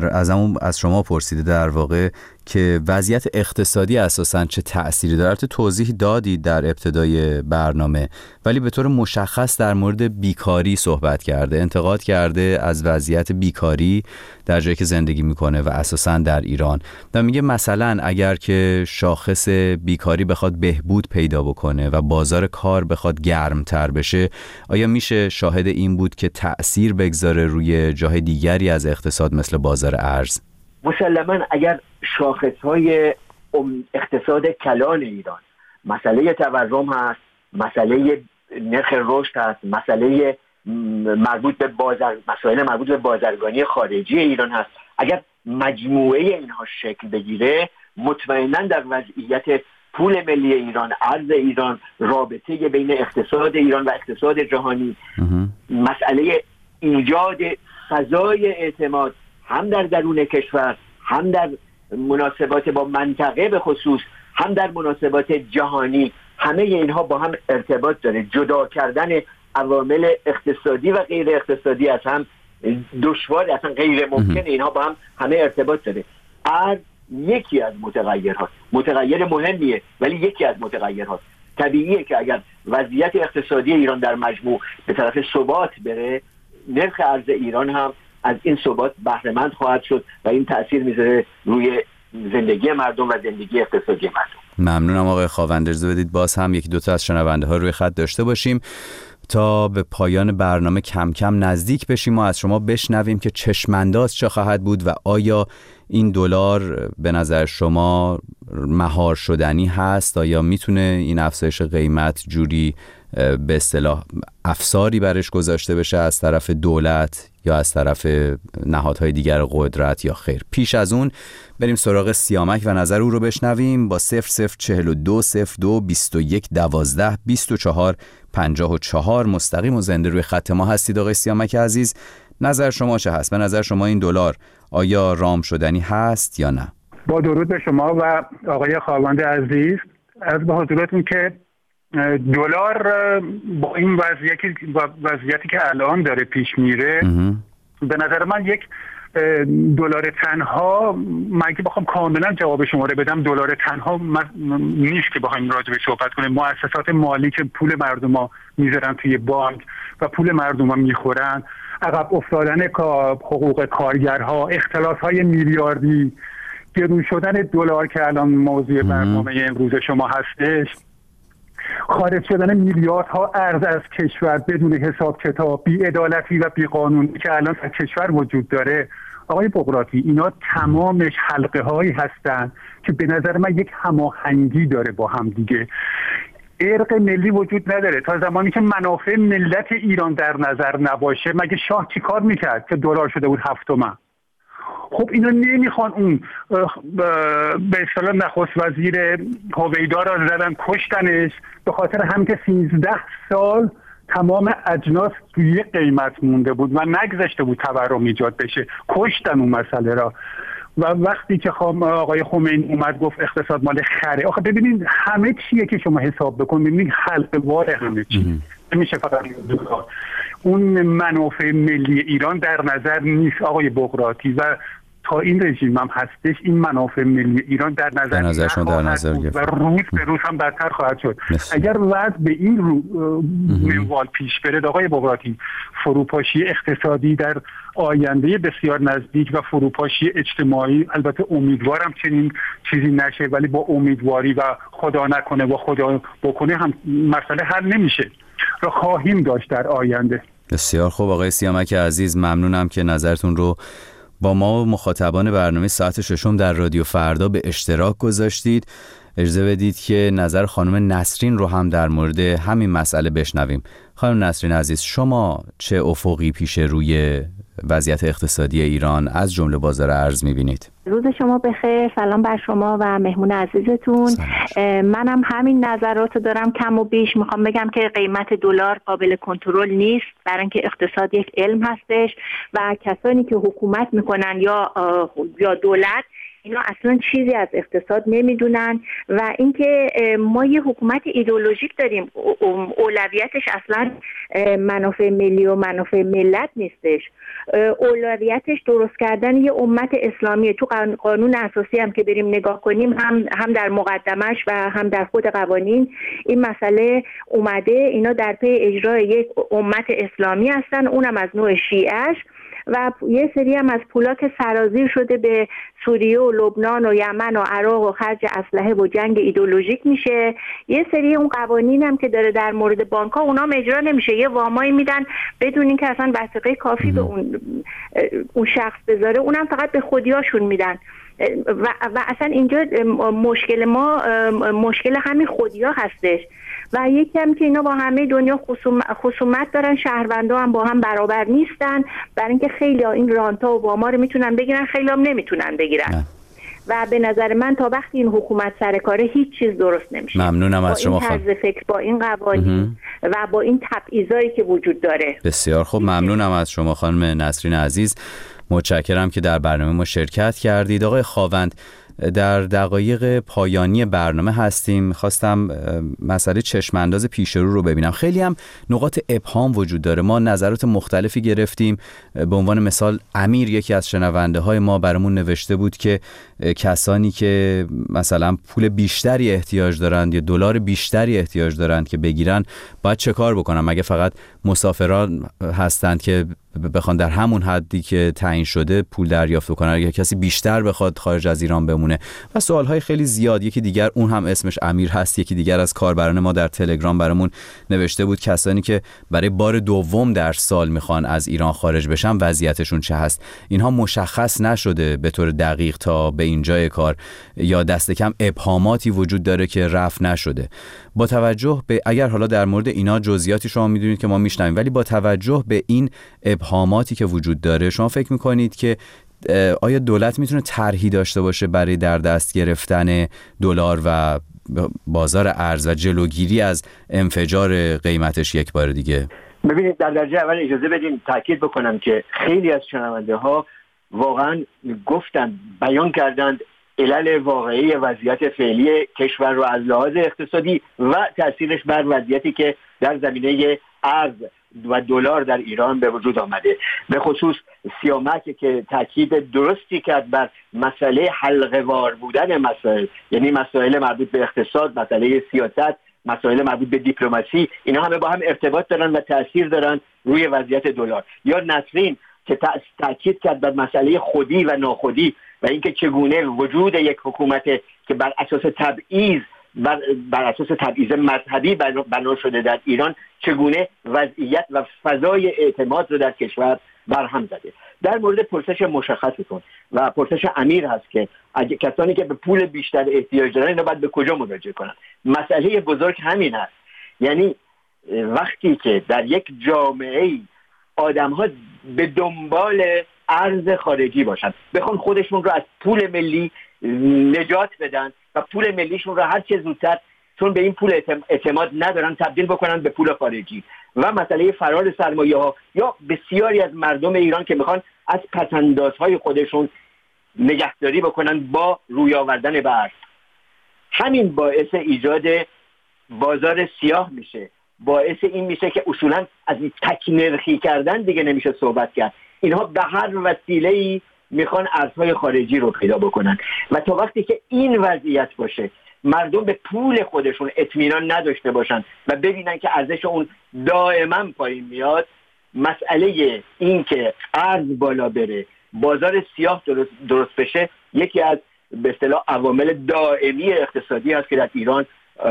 از شما پرسیده در واقع که وضعیت اقتصادی اساساً چه تأثیری داره. توضیح دادید در ابتدای برنامه، ولی به طور مشخص در مورد بیکاری صحبت کرده، انتقاد کرده از وضعیت بیکاری در جایی که زندگی میکنه و اساساً در ایران، و میگه مثلا اگر که شاخص بیکاری بخواد بهبود پیدا بکنه و بازار کار بخواد گرمتر بشه، آیا میشه شاهد این بود که تأثیر بگذاره روی جای دیگری از اقتصاد مثل بازار ارز؟ مسلماً اگر شاخص‌های اقتصاد کلان ایران، مسئله تورم هست، مسئله نرخ رشد هست، مسئله مربوط به مسائل مربوط به بازرگانی خارجی ایران هست، اگر مجموعه اینها شکل بگیره، مطمئناً در وضعیت پول ملی ایران، ارز ایران، رابطه بین اقتصاد ایران و اقتصاد جهانی، مسئله ایجاد فضای اعتماد هم در درون کشور، هم در مناسبات با منطقه به خصوص، هم در مناسبات جهانی، همه اینها با هم ارتباط داره. جدا کردن عوامل اقتصادی و غیر اقتصادی از هم دشوار، اصلا غیر ممکن. اینها با هم همه ارتباط داره. ارز یکی از متغیرهاست، متغیر مهمیه ولی یکی از متغیرهاست. طبیعیه که اگر وضعیت اقتصادی ایران در مجموع به طرف ثبات بره، نرخ ارز ایران هم از این ثبات بهره‌مند خواهد شد و این تأثیر میذاره روی زندگی مردم و زندگی اقتصادی مردم. ممنونم آقای خاوند. اجازه بدید باز هم یکی دوتا از شنونده ها روی خط داشته باشیم تا به پایان برنامه کم کم نزدیک بشیم و از شما بشنویم که چشمانداز چه خواهد بود و آیا این دلار به نظر شما مهار شدنی هست؟ آیا میتونه این افزایش قیمت جوری به اصطلاح افساری برش گذاشته بشه از طرف دولت یا از طرف نهادهای دیگر قدرت یا خیر؟ پیش از اون بریم سراغ سیامک و نظر او رو بشنویم با 0042 02 21 12 24 54. مستقیم و زنده روی خط ما هستید آقای سیامک عزیز. نظر شما چه هست؟ به نظر شما این دلار آیا رام شدنی هست یا نه؟ با درود به شما و آقای خاوند عزیز. از به حضورتون که دلار با این وضعیتی که الان داره پیش میره، به نظر من یک دلار تنها، من اگه بخوام کاملا جواب شما رو بدم، دلار تنها نیست که بخوایم راجع به صحبت کنیم. مؤسسات مالی که پول مردم ها میذارن توی بانک و پول مردم ها میخورن، عقب افتادن حقوق کارگرها، اختلاس‌های میلیاردی، گرون شدن دلار که الان موضوع برنامه امروز شما هستش، خارج شدن میلیاردها ارز از کشور بدون حساب کتاب، بی‌عدالتی و بی‌قانونی که الان در کشور وجود داره، آقای بقراطی، اینا تمامش حلقه هایی هستن که به نظر من یک هماهنگی داره با هم دیگه. ارق ملی وجود نداره. تا زمانی که منافع ملت ایران در نظر نباشه، مگه شاه چی کار میکرد که دلار شده بود 7 تومن؟ خب اینا نمیخوان اون به اصطلاح نخست وزیر هویدا را زدن کشتنش، به خاطر هم که 13 سال تمام اجناس توی یک قیمت مونده بود و نگذاشته بود تورم ایجاد بشه، کشتن اون مسئله را. و وقتی که آقای خمینی اومد گفت اقتصاد مال خره، آخه ببینید همه چیه که شما حساب بکنید، ببینید حلقه وار همه چی نمیشه فقط اون منافع ملی ایران در نظر نیست آقای بقراطی. و تا این رژیم هم هستش این منافع ملی ایران در نظر شما در نظر گرفت و روز به روز هم بدتر خواهد شد. اگر وضع به این منوال پیش بره آقای بقراطی، فروپاشی اقتصادی در آینده بسیار نزدیک و فروپاشی اجتماعی، البته امیدوارم چنین چیزی نشه، ولی با امیدواری و خدا نکنه و خدا بکنه هم مسئله حل نمیشه، را خواهیم داشت در آینده. بسیار خوب آقای سیامک عزیز، ممنونم که نظرتون رو با ما و مخاطبان برنامه ساعت ششم در رادیو فردا به اشتراک گذاشتید. اجازه بدید که نظر خانم نسرین رو هم در مورد همین مسئله بشنویم. خانم نسرین عزیز، شما چه افقی پیش روی وضعیت اقتصادی ایران از جمله بازار ارز می‌بینید؟ روز شما بخیر، سلام بر شما و مهمون عزیزتون. منم همین نظراتو دارم، کم و بیش میخوام بگم که قیمت دلار قابل کنترل نیست، برای اینکه اقتصاد یک علم هستش و کسانی که حکومت میکنن یا دولت، اینا اصلا چیزی از اقتصاد نمیدونن و اینکه ما یه حکومت ایدئولوژیک داریم، اولویتش اصلا منافع ملی و منافع ملت نیستش، اولویتش درست کردن یه امت اسلامیه. تو قانون اساسی هم که بریم نگاه کنیم، هم در مقدمش و هم در خود قوانین این مسئله اومده، اینا در پی اجرای یک امت اسلامی هستن، اونم از نوع شیعه‌اش، و یه سری هم از پولا که سرازیر شده به سوریه و لبنان و یمن و عراق و خرج اسلحه و جنگ ایدئولوژیک میشه. یه سری اون قوانین هم که داره در مورد بانک ها، اونا اجرا نمیشه، یه وامایی میدن بدون اینکه اصلا وثیقه کافی به اون شخص بذاره، اونم فقط به خودیاشون میدن و اصلا اینجا مشکل ما مشکل همین خودیا هستش. و یکی هم که اینا با همه دنیا خصومت دارن، شهروندا هم با هم برابر نیستن، برای اینکه خیلی این رانتا و واما رو میتونن بگیرن، خیلی هم نمیتونن بگیرن. و به نظر من تا وقتی این حکومت سر کاره هیچ چیز درست نمیشه. ممنونم از شما خانم. با این طرز فکر، با این قوانین و با این تبعیضایی که وجود داره. بسیار خوب، ممنونم از شما خانم نسرین عزیز. متشکرم که در برنامه ما شرکت کردید. آقای خاوند، در دقایق پایانی برنامه هستیم. خواستم مسئله چشمانداز پیش رو ببینم. خیلی هم نقاط ابهام وجود داره. ما نظرات مختلفی گرفتیم. به عنوان مثال امیر، یکی از شنونده های ما، برامون نوشته بود که کسانی که مثلا پول بیشتری احتیاج دارند یا دلار بیشتری احتیاج دارند که بگیرن، باید چه کار بکنن؟ مگه فقط مسافران هستند که بخوان در همون حدی که تعیین شده پول دریافت کنن، یا کسی بیشتر بخواد خارج از ایران بمونه؟ و سوالهای خیلی زیاد. یکی دیگر، اون هم اسمش امیر هست، یکی دیگر از کاربران ما در تلگرام برامون نوشته بود کسانی که برای بار دوم در سال میخوان از ایران خارج بشن وضعیتشون چه هست. اینها مشخص نشده به طور دقیق تا به اینجای کار، یا دست کم ابهاماتی وجود داره که رفع نشده. با توجه به، اگر حالا در مورد اینا جزئیاتی شما میدونید که ما میشنویم، ولی با توجه به این ابهاماتی که وجود داره، شما فکر میکنید که آیا دولت میتونه طرحی داشته باشه برای در دست گرفتن دلار و بازار ارز و جلوگیری از انفجار قیمتش یک بار دیگه؟ ببینید، در درجه اول اجازه بدین تاکید بکنم که خیلی از شنونده ها واقعا گفتن، بیان کردند علل واقعی وضعیت فعلی کشور رو از لحاظ اقتصادی و تاثیرش بر وضعیتی که در زمینه ارز و دلار در ایران به وجود آمده. به خصوص سیامک که تاکید درستی کرد بر مسئله حلقه‌وار بودن مسائل، یعنی مسائل مربوط به اقتصاد، مسئله سیاست، مسائل مربوط به دیپلماسی، اینا همه با هم ارتباط دارن و تاثیر دارن روی وضعیت دلار. یا نسرین که تاکید کرد بر مسئله خودی و ناخودی و اینکه چگونه وجود یک حکومت که بر اساس تبعیض، بر اساس تبعیض مذهبی بنا شده در ایران، چگونه وضعیت و فضای اعتماد رو در کشور برهم زده. در مورد پرسش مشخصتون و پرسش امیر هست که اگه کسانی که به پول بیشتر احتیاج دارن اینا باید به کجا مراجعه کنن، مسئله بزرگ همین هست. یعنی وقتی که در یک جامعه آدم‌ها به دنبال ارز خارجی باشن، بخوان خودشون رو از پول ملی نجات بدن و پول ملیشون رو هر چه زودتر، چون به این پول اعتماد ندارن، تبدیل بکنن به پول خارجی، و مسئله فرار سرمایه ها یا بسیاری از مردم ایران که میخوان از پس‌اندازهای خودشون نگهداری بکنن با روی آوردن به ارز، همین باعث ایجاد بازار سیاه میشه. باعث این میشه که اصولا از تک نرخی کردن دیگه نمیشه صحبت کرد. اینها به هر وسیله‌ای میخوان ارزهای خارجی رو پیدا بکنن و تا وقتی که این وضعیت باشه، مردم به پول خودشون اطمینان نداشته باشن و ببینن که ارزش اون دائما پایین میاد، مسئله این که ارز بالا بره، بازار سیاه درست بشه، یکی از به اصطلاح عوامل دائمی اقتصادی هست که در ایران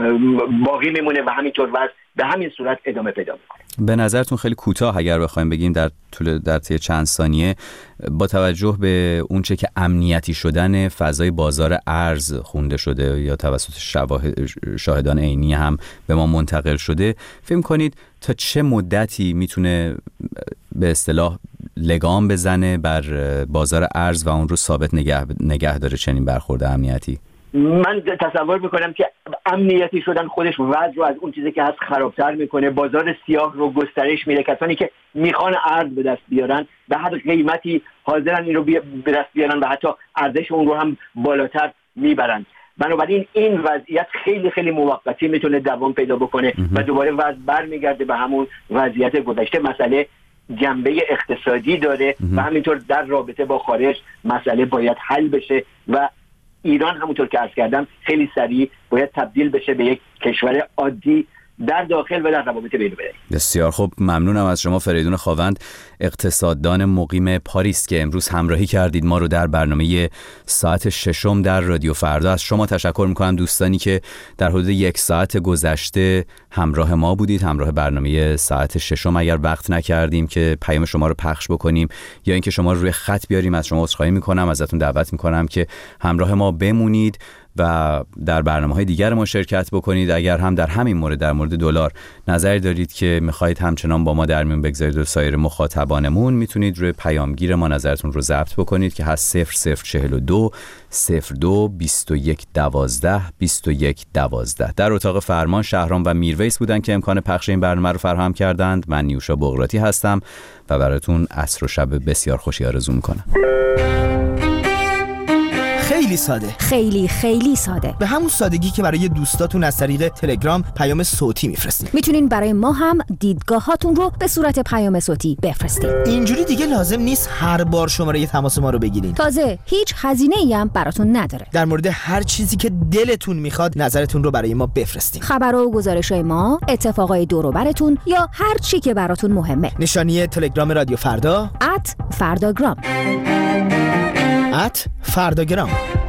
باقی میمونه و همینطور وضع به همین صورت ادامه پیدا میکنه. به نظرتون خیلی کوتاه اگر بخوایم بگیم در طی چند ثانیه، با توجه به اونچه که امنیتی شدن فضای بازار ارز خونده شده یا توسط شاهدان عینی هم به ما منتقل شده، فکر کنید تا چه مدتی میتونه به اصطلاح لگام بزنه بر بازار ارز و اون رو ثابت نگه داره چنین برخورد امنیتی؟ من تصور میکنم که امنیتی شدن خودش وضع رو از اون چیزی که هست خرابتر میکنه، بازار سیاه رو گسترش میده. کسانی که میخوان ارز به دست بیارن به هر قیمتی حاضرن این رو به دست بیارن و حتی ارزش اون رو هم بالاتر میبرن. بنابراین این وضعیت خیلی خیلی موقتی میتونه دوام پیدا بکنه و دوباره وضع برمیگرده به همون وضعیت گذشته. مسئله جنبه اقتصادی داره و همینطور در رابطه با خارج مسئله باید حل بشه و ایران همونطور که عرض کردم خیلی سریع باید تبدیل بشه به یک کشور عادی در داخل و در روابط بین‌المللی. بسیار خوب، ممنونم از شما فریدون خاوند، اقتصاددان مقیم پاریس، که امروز همراهی کردید ما رو در برنامه ساعت ششم در رادیو فردا. از شما تشکر میکنم دوستانی که در حدود یک ساعت گذشته همراه ما بودید، همراه برنامه ساعت ششم. اگر وقت نکردیم که پیام شما رو پخش بکنیم یا اینکه شما رو روی خط بیاریم، از شما عذرخواهی میکنم، ازتون دعوت میکنم که همراه ما بمونید و در برنامه‌های دیگر ما شرکت بکنید. اگر هم در همین مورد، در مورد دلار نظری دارید که می‌خواید همچنان با ما در میون بگذارید و سایر مخاطبانمون، میتونید روی پیامگیر ما نظرتون رو ضبط بکنید که هست 0042 02 21 12 21 12. در اتاق فرمان شهرام و میرویس بودن که امکان پخش این برنامه رو فراهم کردند. من نیوشا بغراتی هستم و براتون عصر و شب بسیار خوشی آرزو میکنم. خیلی ساده، خیلی ساده، به همون سادگی که برای دوستاتون از طریق تلگرام پیام صوتی میفرستین. میتونین برای ما هم دیدگاهاتون رو به صورت پیام صوتی بفرستین. اینجوری دیگه لازم نیست هر بار شماره تماس ما رو بگیرین. تازه هیچ هزینه‌ای هم براتون نداره. در مورد هر چیزی که دلتون میخواد نظرتون رو برای ما بفرستین. خبرها و گزارش‌های ما، اتفاقای دور و برتون یا هر چی که براتون مهمه. نشانی تلگرام رادیو فردا @فرداگرام. @فرداگرام.